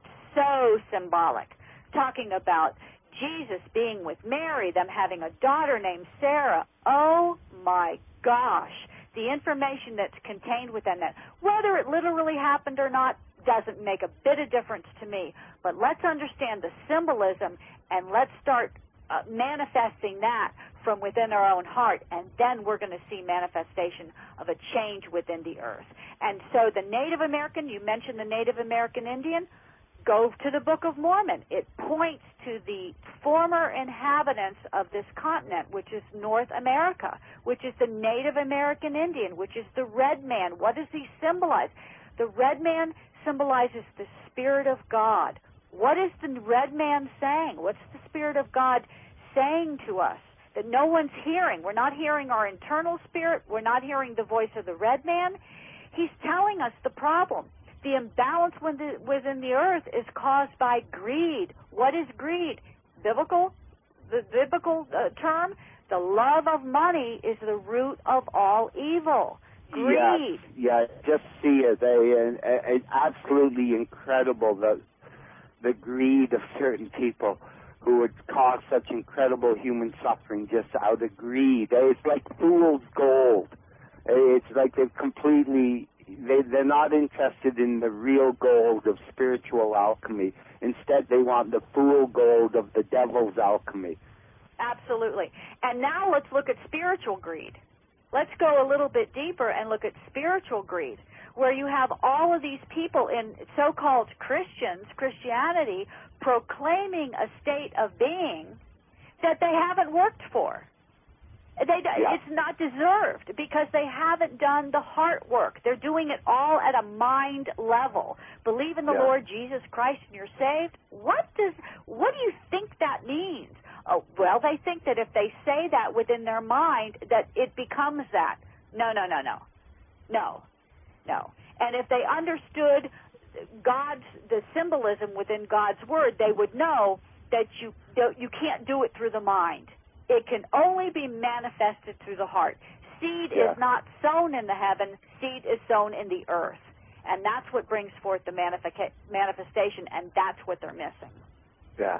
S4: so symbolic, talking about Jesus being with Mary, them having a daughter named Sarah. Oh my gosh, the information that's contained within that, whether it literally happened or not, doesn't make a bit of difference to me. But let's understand the symbolism, and let's start uh, manifesting that from within our own heart, and then we're going to see manifestation of a change within the earth. And so the Native American, you mentioned the Native American Indian, go to the Book of Mormon. It points to the former inhabitants of this continent, which is North America, which is the Native American Indian, which is the red man. What does he symbolize? The red man symbolizes the Spirit of God. What is the red man saying? What's the Spirit of God saying to us that no one's hearing? We're not hearing our internal spirit. We're not hearing the voice of the red man. He's telling us the problem. The imbalance within the earth is caused by greed. What is greed? Biblical, the biblical uh, term, the love of money is the root of all evil. Greed.
S1: Yeah, yeah, just see it. They, uh, it's absolutely incredible, the, the greed of certain people who would cause such incredible human suffering just out of greed. It's like fool's gold. It's like they've completely... They, they're not interested in the real gold of spiritual alchemy. Instead, they want the fool gold of the devil's alchemy.
S4: Absolutely. And now let's look at spiritual greed. Let's go a little bit deeper and look at spiritual greed, where you have all of these people in so-called Christians, Christianity, proclaiming a state of being that they haven't worked for. They,
S1: yeah.
S4: It's not deserved because they haven't done the heart work. They're doing it all at a mind level. Believe in the
S1: yeah.
S4: Lord Jesus Christ and you're saved. What does? What do you think that means? Oh, well, they think that if they say that within their mind, that it becomes that. No, no, no, no, no, no. And if they understood God's the symbolism within God's word, they would know that you you can't do it through the mind. It can only be manifested through the heart. Seed
S1: yeah.
S4: is not sown in the heaven. Seed is sown in the earth. And that's what brings forth the manifesta- manifestation, and that's what they're missing.
S1: Yeah.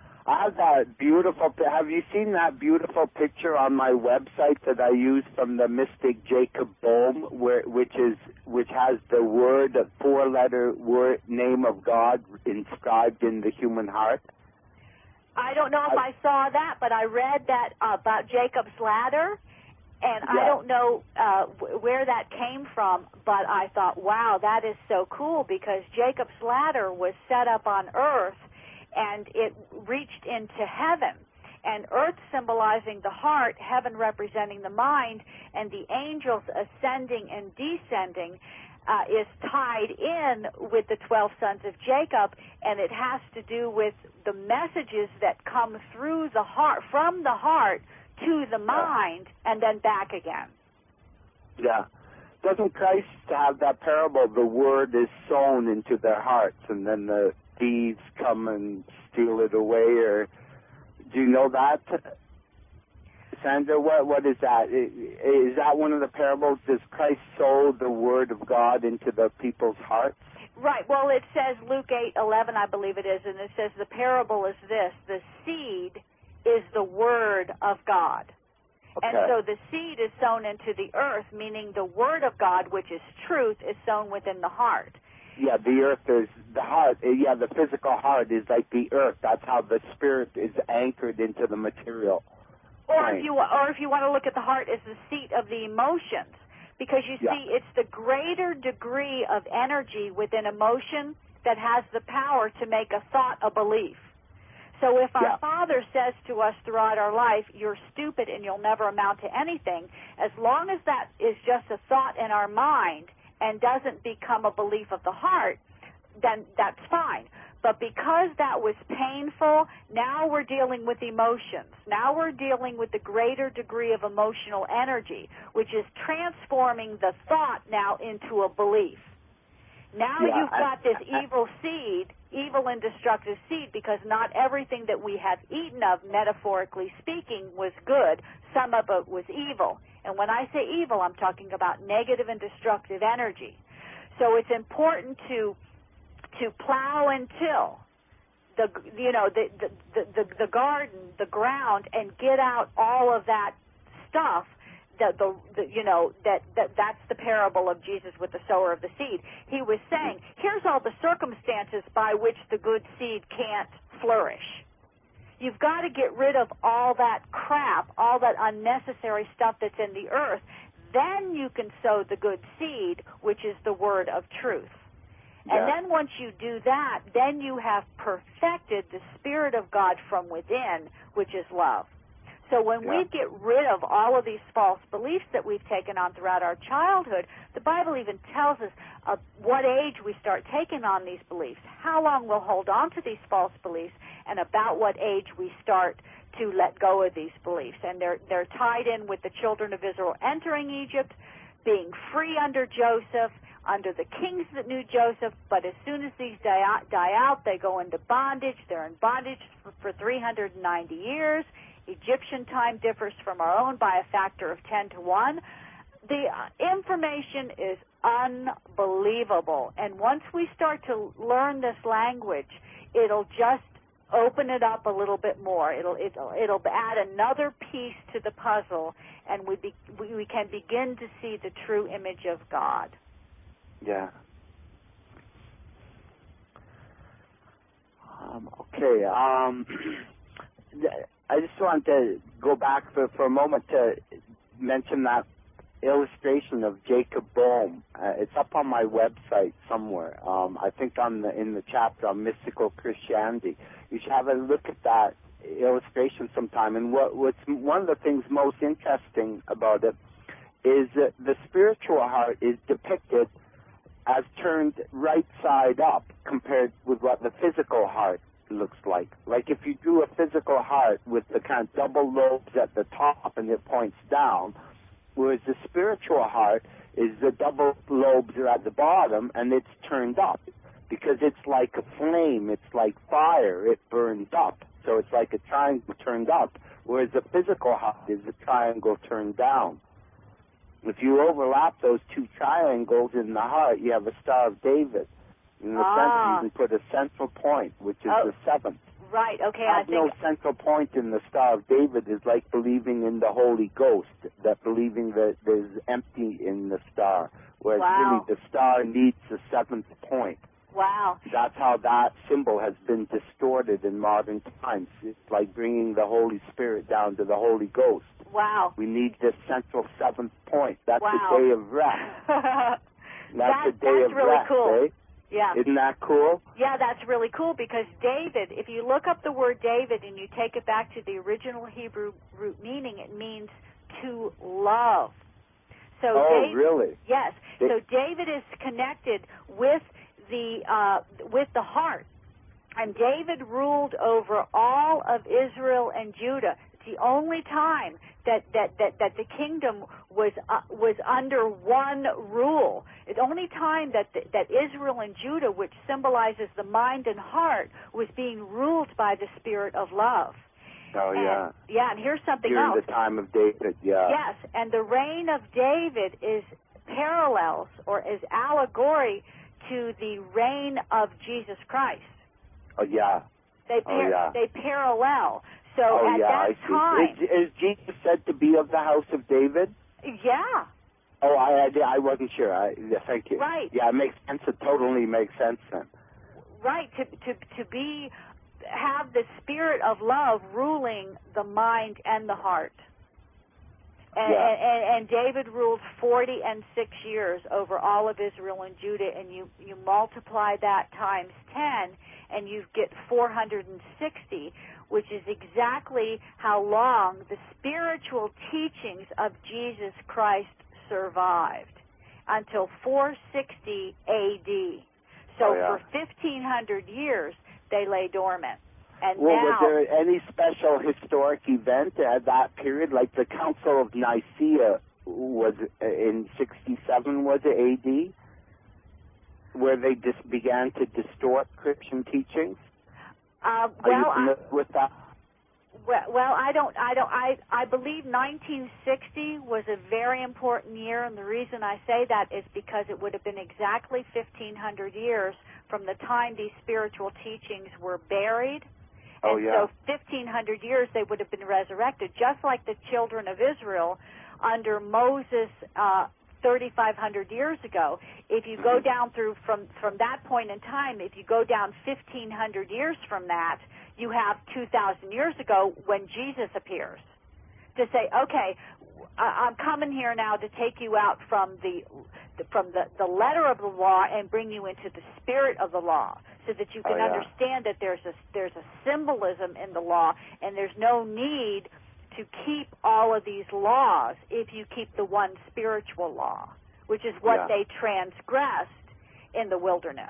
S1: I have that beautiful, have you seen that beautiful picture on my website that I use from the mystic Jacob Bohm, where, which is, which has the word, a four-letter word, name of God inscribed in the human heart?
S4: I don't know if I, I saw that, but I read that uh, about Jacob's ladder, and
S1: yeah.
S4: I don't know uh, w- where that came from, but I thought, wow, that is so cool, because Jacob's ladder was set up on earth, and it reached into heaven, and earth symbolizing the heart, heaven representing the mind, and the angels ascending and descending Uh, is tied in with the twelve sons of Jacob, and it has to do with the messages that come through the heart, from the heart to the mind, and then back again.
S1: Yeah. Doesn't Christ have that parable, the word is sown into their hearts, and then the thieves come and steal it away, or do you know that? Sandra, what, what is that? Is that one of the parables? Does Christ sow the word of God into the people's hearts?
S4: Right. Well, it says, Luke eight eleven, I believe it is, and it says the parable is this: the seed is the word of God.
S1: Okay.
S4: And so the seed is sown into the earth, meaning the word of God, which is truth, is sown within the heart.
S1: Yeah, the earth is the heart. Yeah, the physical heart is like the earth. That's how the spirit is anchored into the material.
S4: Or
S1: right.
S4: if you or if you want to look at the heart as the seat of the emotions, because you
S1: yeah.
S4: see, it's the greater degree of energy within emotion that has the power to make a thought a belief. So if our
S1: yeah.
S4: Father says to us throughout our life, you're stupid and you'll never amount to anything, as long as that is just a thought in our mind and doesn't become a belief of the heart, then that's fine. But because that was painful, now we're dealing with emotions. Now we're dealing with the greater degree of emotional energy, which is transforming the thought now into a belief. Now
S1: yeah,
S4: you've got
S1: I,
S4: this
S1: I,
S4: evil seed, evil and destructive seed, because not everything that we have eaten of, metaphorically speaking, was good. Some of it was evil. And when I say evil, I'm talking about negative and destructive energy. So it's important to to plow and till the you know the the, the the the garden, the ground, and get out all of that stuff. The, the, the you know that, that that's the parable of Jesus with the sower of the seed. He was saying, here's all the circumstances by which the good seed can't flourish. You've got to get rid of all that crap, all that unnecessary stuff that's in the earth. Then you can sow the good seed, which is the word of truth.
S1: Yeah.
S4: And then once you do that, then you have perfected the Spirit of God from within, which is love. So when
S1: yeah.
S4: we get rid of all of these false beliefs that we've taken on throughout our childhood, the Bible even tells us uh, what age we start taking on these beliefs, how long we'll hold on to these false beliefs, and about what age we start to let go of these beliefs. And they're they're tied in with the children of Israel entering Egypt, being free under Joseph, under the kings that knew Joseph, but as soon as these die out, die out they go into bondage. They're in bondage for, for three hundred ninety years. Egyptian time differs from our own by a factor of ten to one. The uh, information is unbelievable, and once we start to learn this language, it'll just open it up a little bit more. It'll it'll, it'll add another piece to the puzzle, and we, be, we we can begin to see the true image of God.
S1: Yeah. Um, okay. Um, I just want to go back for, for a moment to mention that illustration of Jacob Boehm. Uh, it's up on my website somewhere. Um, I think on the in the chapter on mystical Christianity. You should have a look at that illustration sometime. And what, what's one of the things most interesting about it is that the spiritual heart is depicted as turned right side up compared with what the physical heart looks like. Like if you drew a physical heart with the kind of double lobes at the top and it points down, whereas the spiritual heart is the double lobes are at the bottom and it's turned up because it's like a flame, it's like fire, it burns up. So it's like a triangle turned up, whereas the physical heart is a triangle turned down. If you overlap those two triangles in the heart, you have a Star of David. In the
S4: ah.
S1: center, you can put a central point, which is
S4: oh,
S1: the seventh.
S4: Right, okay,
S1: Have
S4: I think...
S1: no central point in the Star of David is like believing in the Holy Ghost, that believing that there's empty in the star, whereas
S4: wow.
S1: really the star needs the seventh point.
S4: Wow.
S1: That's how that symbol has been distorted in modern times. It's like bringing the Holy Spirit down to the Holy Ghost.
S4: Wow.
S1: We need this central seventh point. That's
S4: wow.
S1: the day of rest. That's
S4: that,
S1: the day
S4: that's
S1: of
S4: really
S1: rest,
S4: cool.
S1: eh?
S4: Yeah.
S1: Isn't that cool?
S4: Yeah, that's really cool because David, if you look up the word David and you take it back to the original Hebrew root meaning, it means to love. So
S1: oh,
S4: David,
S1: really?
S4: Yes.
S1: They,
S4: so David is connected with the uh, with the heart, and David ruled over all of Israel and Judah. It's the only time that that that, that the kingdom was uh, was under one rule. It's the only time that the, that Israel and Judah, which symbolizes the mind and heart, was being ruled by the spirit of love.
S1: Oh,
S4: and,
S1: yeah.
S4: Yeah, and here's something
S1: During
S4: else.
S1: During the time of David, yeah.
S4: Yes, and the reign of David is parallels or is allegory to the reign of Jesus Christ.
S1: Oh, yeah.
S4: They
S1: oh,
S4: par-
S1: yeah.
S4: They parallel. So
S1: oh,
S4: at
S1: yeah,
S4: that
S1: I see.
S4: time...
S1: Is, is Jesus said to be of the house of David?
S4: Yeah.
S1: Oh, I, I, I wasn't sure. I, yeah, thank you.
S4: Right.
S1: Yeah, it makes sense. It totally makes sense then.
S4: Right. To, to, to be... have the spirit of love ruling the mind and the heart. And,
S1: yeah.
S4: and, and David ruled forty and six years over all of Israel and Judah, and you, you multiply that times ten, and you get four hundred sixty, which is exactly how long the spiritual teachings of Jesus Christ survived. until four sixty A D. So
S1: oh, yeah.
S4: for fifteen hundred years, they lay dormant. And
S1: well,
S4: now,
S1: was there any special historic event at that period? Like the Council of Nicaea was in sixty-seven, was it A D? Where they just began to distort Christian teachings?
S4: Uh,
S1: Are
S4: well,
S1: you familiar
S4: I,
S1: with that?
S4: well, well, I don't, I don't, I, I believe nineteen sixty was a very important year, and the reason I say that is because it would have been exactly fifteen hundred years from the time these spiritual teachings were buried.
S1: Oh,
S4: and
S1: yeah.
S4: so fifteen hundred years they would have been resurrected, just like the children of Israel under Moses uh, thirty-five hundred years ago. If you go down through from, from that point in time, if you go down fifteen hundred years from that, you have two thousand years ago when Jesus appears to say, okay, I'm coming here now to take you out from the from the, the letter of the law and bring you into the spirit of the law, so that you can
S1: oh, yeah.
S4: understand that there's a, there's a symbolism in the law, and there's no need to keep all of these laws if you keep the one spiritual law, which is what
S1: yeah.
S4: they transgressed in the wilderness.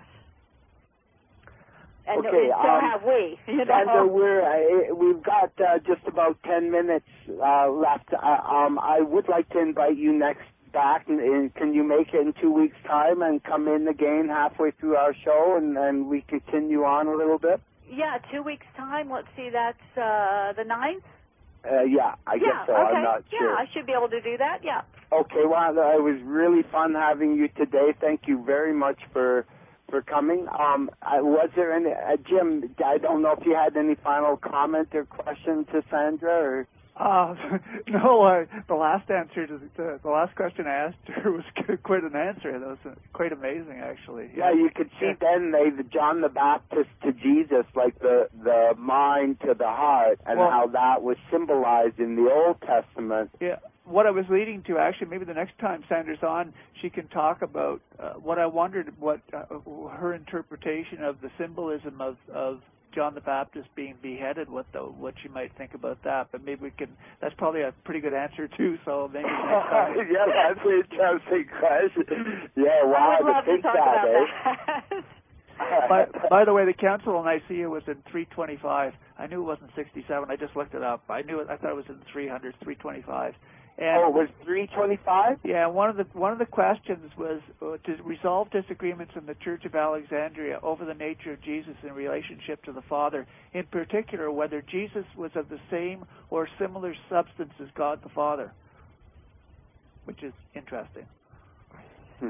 S4: And
S1: okay,
S4: so
S1: um,
S4: have we. You know?
S1: And uh, we're, uh, we've got uh, just about ten minutes uh, left. Uh, um, I would like to invite you next back. And, and can you make it in two weeks' time and come in again halfway through our show, and then we continue on a little bit?
S4: Yeah, two weeks' time. Let's see, that's uh, the ninth?
S1: Uh, yeah, I
S4: yeah,
S1: guess so.
S4: Okay.
S1: I'm not sure.
S4: Yeah, I should be able to do that, yeah.
S1: Okay, well, it was really fun having you today. Thank you very much for for coming. Um, uh, was there any, uh, Jim, I don't know if you had any final comment or question to Sandra? Or?
S2: Uh, no, I, the last answer to the, the last question I asked her was quite an answer. That was uh, quite amazing, actually.
S1: Yeah, yeah you could see yeah. then they, the John the Baptist to Jesus, like the, the mind to the heart, and well, how that was symbolized in the Old Testament.
S2: Yeah. What I was leading to, actually, maybe the next time Sandra's on, she can talk about uh, what I wondered, what uh, her interpretation of the symbolism of, of John the Baptist being beheaded, what the, what she might think about that. But maybe we can, that's probably a pretty good answer, too, so maybe next time.
S1: Yeah, that's an interesting question. Yeah, wow,
S4: I would love
S1: to think
S4: to talk
S1: that,
S4: about
S1: eh?
S4: that.
S2: by, by the way, the Council of Nicaea was in three twenty-five. I knew it wasn't sixty-seven. I just looked it up. I knew it. I thought it was in three hundred, three twenty-five. And,
S1: oh, it was three twenty-five?
S2: Yeah, one of the one of the questions was uh, to resolve disagreements in the Church of Alexandria over the nature of Jesus in relationship to the Father, in particular whether Jesus was of the same or similar substance as God the Father, which is interesting.
S1: Hmm.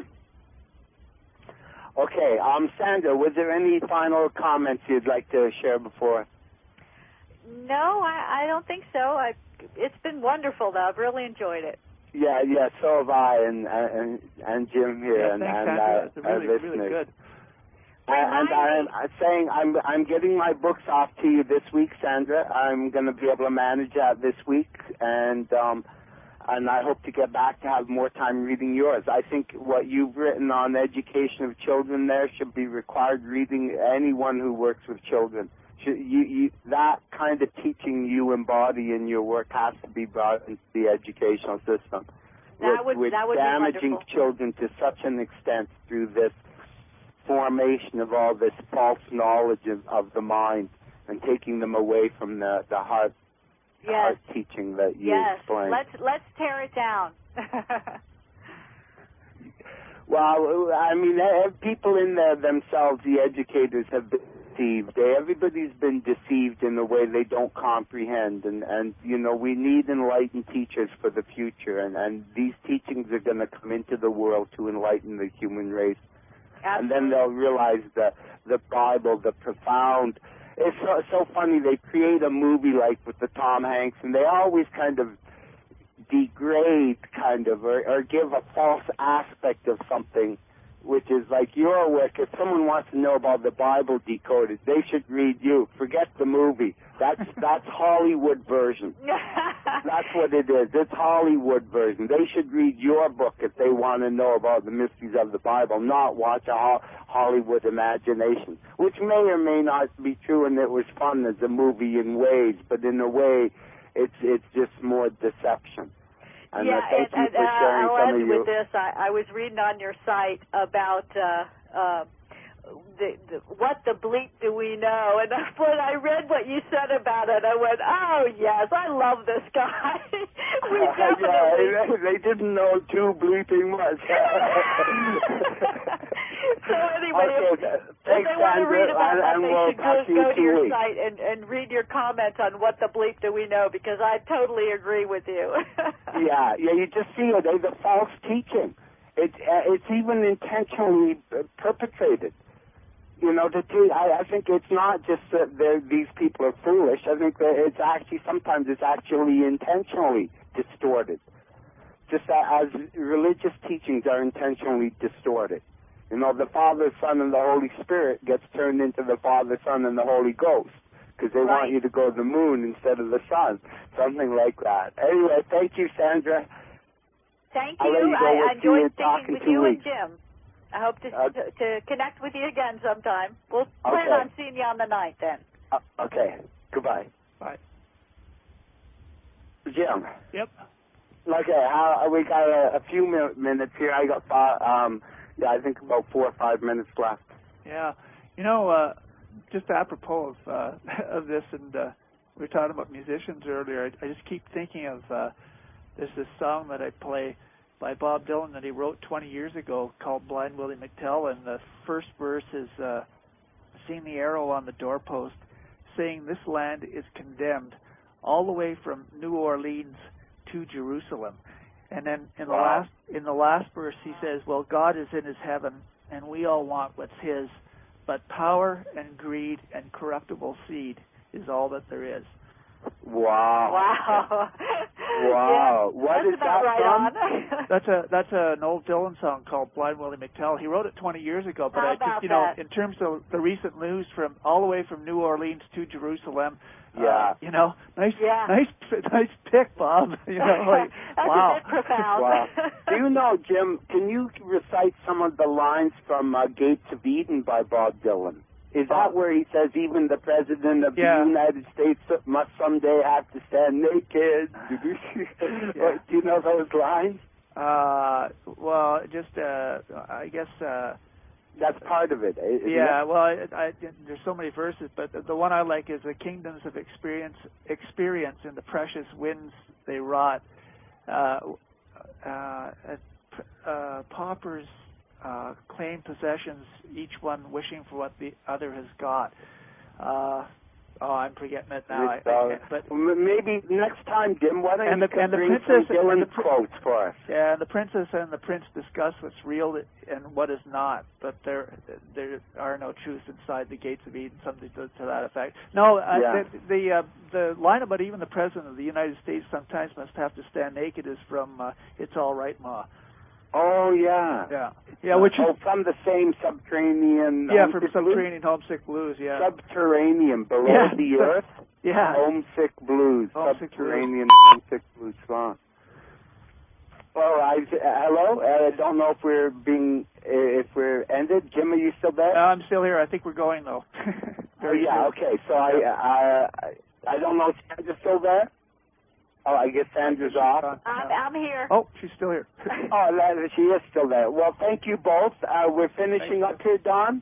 S1: Okay, um, Sandra, was there any final comments you'd like to share before?
S4: No, I, I don't think so. I, it's been wonderful, though. I've really enjoyed it.
S1: Yeah, yeah, so have I, and and and Jim here,
S2: yeah,
S1: and
S2: thanks,
S1: and
S2: Sandra. It's
S1: uh,
S2: really,
S1: listeners.
S2: really good.
S1: And, and I'm saying I'm I'm getting my books off to you this week, Sandra. I'm going to be able to manage that this week, and um, and I hope to get back to have more time reading yours. I think what you've written on education of children there should be required reading anyone who works with children. You, you, that kind of teaching you embody in your work has to be brought into the educational system.
S4: That would,
S1: with
S4: that would
S1: damaging
S4: be wonderful.
S1: children to such an extent through this formation of all this false knowledge of, of the mind and taking them away from the, the heart,
S4: yes.
S1: the heart teaching that you
S4: yes.
S1: explained.
S4: Let's, let's tear it down.
S1: Well, I mean, people in there themselves, the educators, have been deceived. Everybody's been deceived in a way they don't comprehend, and, and you know, we need enlightened teachers for the future, and, and these teachings are going to come into the world to enlighten the human race.
S4: Absolutely.
S1: And then they'll realize the, the Bible, the profound. It's so, so funny, they create a movie like with the Tom Hanks, and they always kind of degrade, kind of, or, or give a false aspect of something, which is like your work. If someone wants to know about the Bible decoded, they should read you. Forget the movie. That's that's Hollywood version. That's what it is. It's Hollywood version. They should read your book if they want to know about the mysteries of the Bible, not watch a ho- Hollywood imagination, which may or may not be true, and it was fun as a movie in ways, but in a way, it's it's just more deception. And
S4: yeah,
S1: uh, thank
S4: and,
S1: you
S4: and
S1: for
S4: uh,
S1: sharing
S4: I'll
S1: some
S4: end
S1: of your...
S4: with this. I, I was reading on your site about uh, uh, the, the, what the bleep do we know? And when I read what you said about it, I went, oh, yes, I love this guy. we definitely...
S1: yeah, they, they didn't know too bleeping much.
S4: So anyway,
S1: okay,
S4: if,
S1: thanks,
S4: if they want to read about
S1: and,
S4: that,
S1: and
S4: they
S1: we'll
S4: should go,
S1: you
S4: go to your
S1: weeks.
S4: site and, and read your comments on what the bleep do we know, because I totally agree with you.
S1: yeah, yeah, you just see it. It's a false teaching. It's uh, it's even intentionally perpetrated. You know, to te- I, I think it's not just that these people are foolish. I think that it's actually, sometimes it's actually intentionally distorted. Just as religious teachings are intentionally distorted. You know, the Father, Son, and the Holy Spirit gets turned into the Father, Son, and the Holy Ghost because they
S4: right.
S1: want you to go to the moon instead of the sun, something like that. Anyway, thank you, Sandra.
S4: Thank
S1: I'll
S4: you.
S1: let you go.
S4: I
S1: We'll
S4: enjoyed
S1: see you talk
S4: speaking
S1: in
S4: with
S1: two
S4: you
S1: weeks.
S4: and Jim. I hope to,
S1: Uh,
S4: to to connect with you again sometime. We'll plan
S1: okay.
S4: on seeing you on the ninth then.
S1: Uh, okay. Goodbye.
S2: Bye.
S1: Jim.
S2: Yep.
S1: Okay, uh, we got a, a few mi- minutes here. I got five, um, yeah, I think about four or five minutes left.
S2: Yeah. You know, uh, just apropos of, uh, of this, and uh, we were talking about musicians earlier, I, I just keep thinking of, uh, there's this song that I play by Bob Dylan that he wrote twenty years ago called Blind Willie McTell, and the first verse is, uh, seeing the arrow on the doorpost, saying this land is condemned all the way from New Orleans to Jerusalem. And then in the
S1: Wow.
S2: last in the last verse he says, well, God is in his heaven and we all want what's his, but power and greed and corruptible seed is all that there is.
S1: Wow.
S4: Wow.
S1: Wow.
S4: Yeah,
S1: What
S4: that's
S1: is
S4: about
S1: that
S4: right
S1: from?
S4: on.
S2: That's a that's an old Dylan song called Blind Willie McTell. He wrote it twenty years ago, but
S4: How
S2: I
S4: about
S2: just, you know,
S4: that?
S2: in terms of the recent news from all the way from New Orleans to Jerusalem,
S1: Yeah.
S2: uh, you know, nice,
S4: Yeah.
S2: nice, nice pick, Bob. You know, like,
S4: That's
S2: wow.
S4: a bit profound.
S1: Wow. Do you know, Jim, can you recite some of the lines from uh, Gates of Eden by Bob Dylan? Is that
S2: Oh.
S1: where he says even the President of
S2: Yeah.
S1: the United States must someday have to stand naked?
S2: Yeah.
S1: Do you know those lines?
S2: Uh, well, just uh, I guess. Uh,
S1: That's part of it, isn't
S2: yeah.
S1: it?
S2: Well, I, I, there's so many verses, but the, the one I like is the kingdoms of experience, experience in the precious winds they wrought. Uh, uh, uh, paupers uh, claim possessions, each one wishing for what the other has got. Uh, oh, I'm forgetting it now. I, I can't, but
S1: well, maybe next time, Jim, why don't
S2: and
S1: you
S2: the, and the
S1: bring
S2: princess
S1: some Dylan
S2: and the pr-
S1: quotes for us?
S2: Yeah, and the princess and the prince discuss what's real and what is not, but there there are no truths inside the gates of Eden, something to, to that effect. No, uh,
S1: Yeah.
S2: the the, uh, the line about even the president of the United States sometimes must have to stand naked is from uh, It's All Right, Ma.
S1: Oh, yeah.
S2: Yeah, yeah, which
S1: oh,
S2: is
S1: from the same subterranean...
S2: yeah from
S1: Homesick
S2: Subterranean Homesick Blues. Yeah,
S1: Blues? Subterranean, below
S2: Yeah.
S1: the earth.
S2: yeah,
S1: Homesick Blues.
S2: Homesick
S1: Subterranean Homesick Blues song. Well, I, uh, hello? Uh, I don't know if we're being... if we're ended. Jim, are you still there?
S2: Uh, I'm still here. I think we're going though.
S1: oh,
S2: Very
S1: yeah,
S2: soon.
S1: okay. So I, I, I don't know if Sandra's still there? Oh, I guess Sandra's off.
S4: I'm, I'm here.
S2: Oh, she's still here.
S1: Oh, that, she is still there. Well, thank you both. Uh, we're finishing
S2: Thanks.
S1: up here, Don.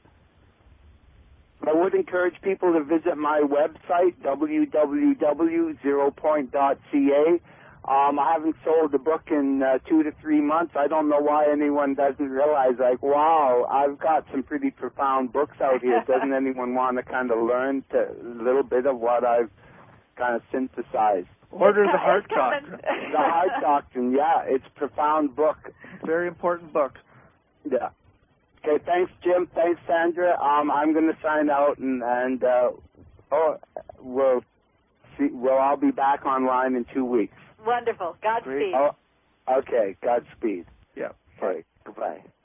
S1: I would encourage people to visit my website, w w w dot zero point dot c a. Um, I haven't sold a book in uh, two to three months. I don't know why anyone doesn't realize, like, wow, I've got some pretty profound books out here. Doesn't anyone want to kind of learn to, a little bit of what I've kind of synthesized?
S2: Order
S4: It's
S2: the
S4: co-
S2: Heart
S4: it's coming.
S2: Doctrine.
S1: The Heart Doctrine, yeah, it's a profound book.
S2: Very important book.
S1: Yeah. Okay, thanks, Jim. Thanks, Sandra. Um, I'm going to sign out, and and uh, oh, we'll see. We'll all be back online in two weeks.
S4: Wonderful. Godspeed.
S1: Oh, okay. Godspeed.
S2: Yeah.
S1: Okay. Goodbye.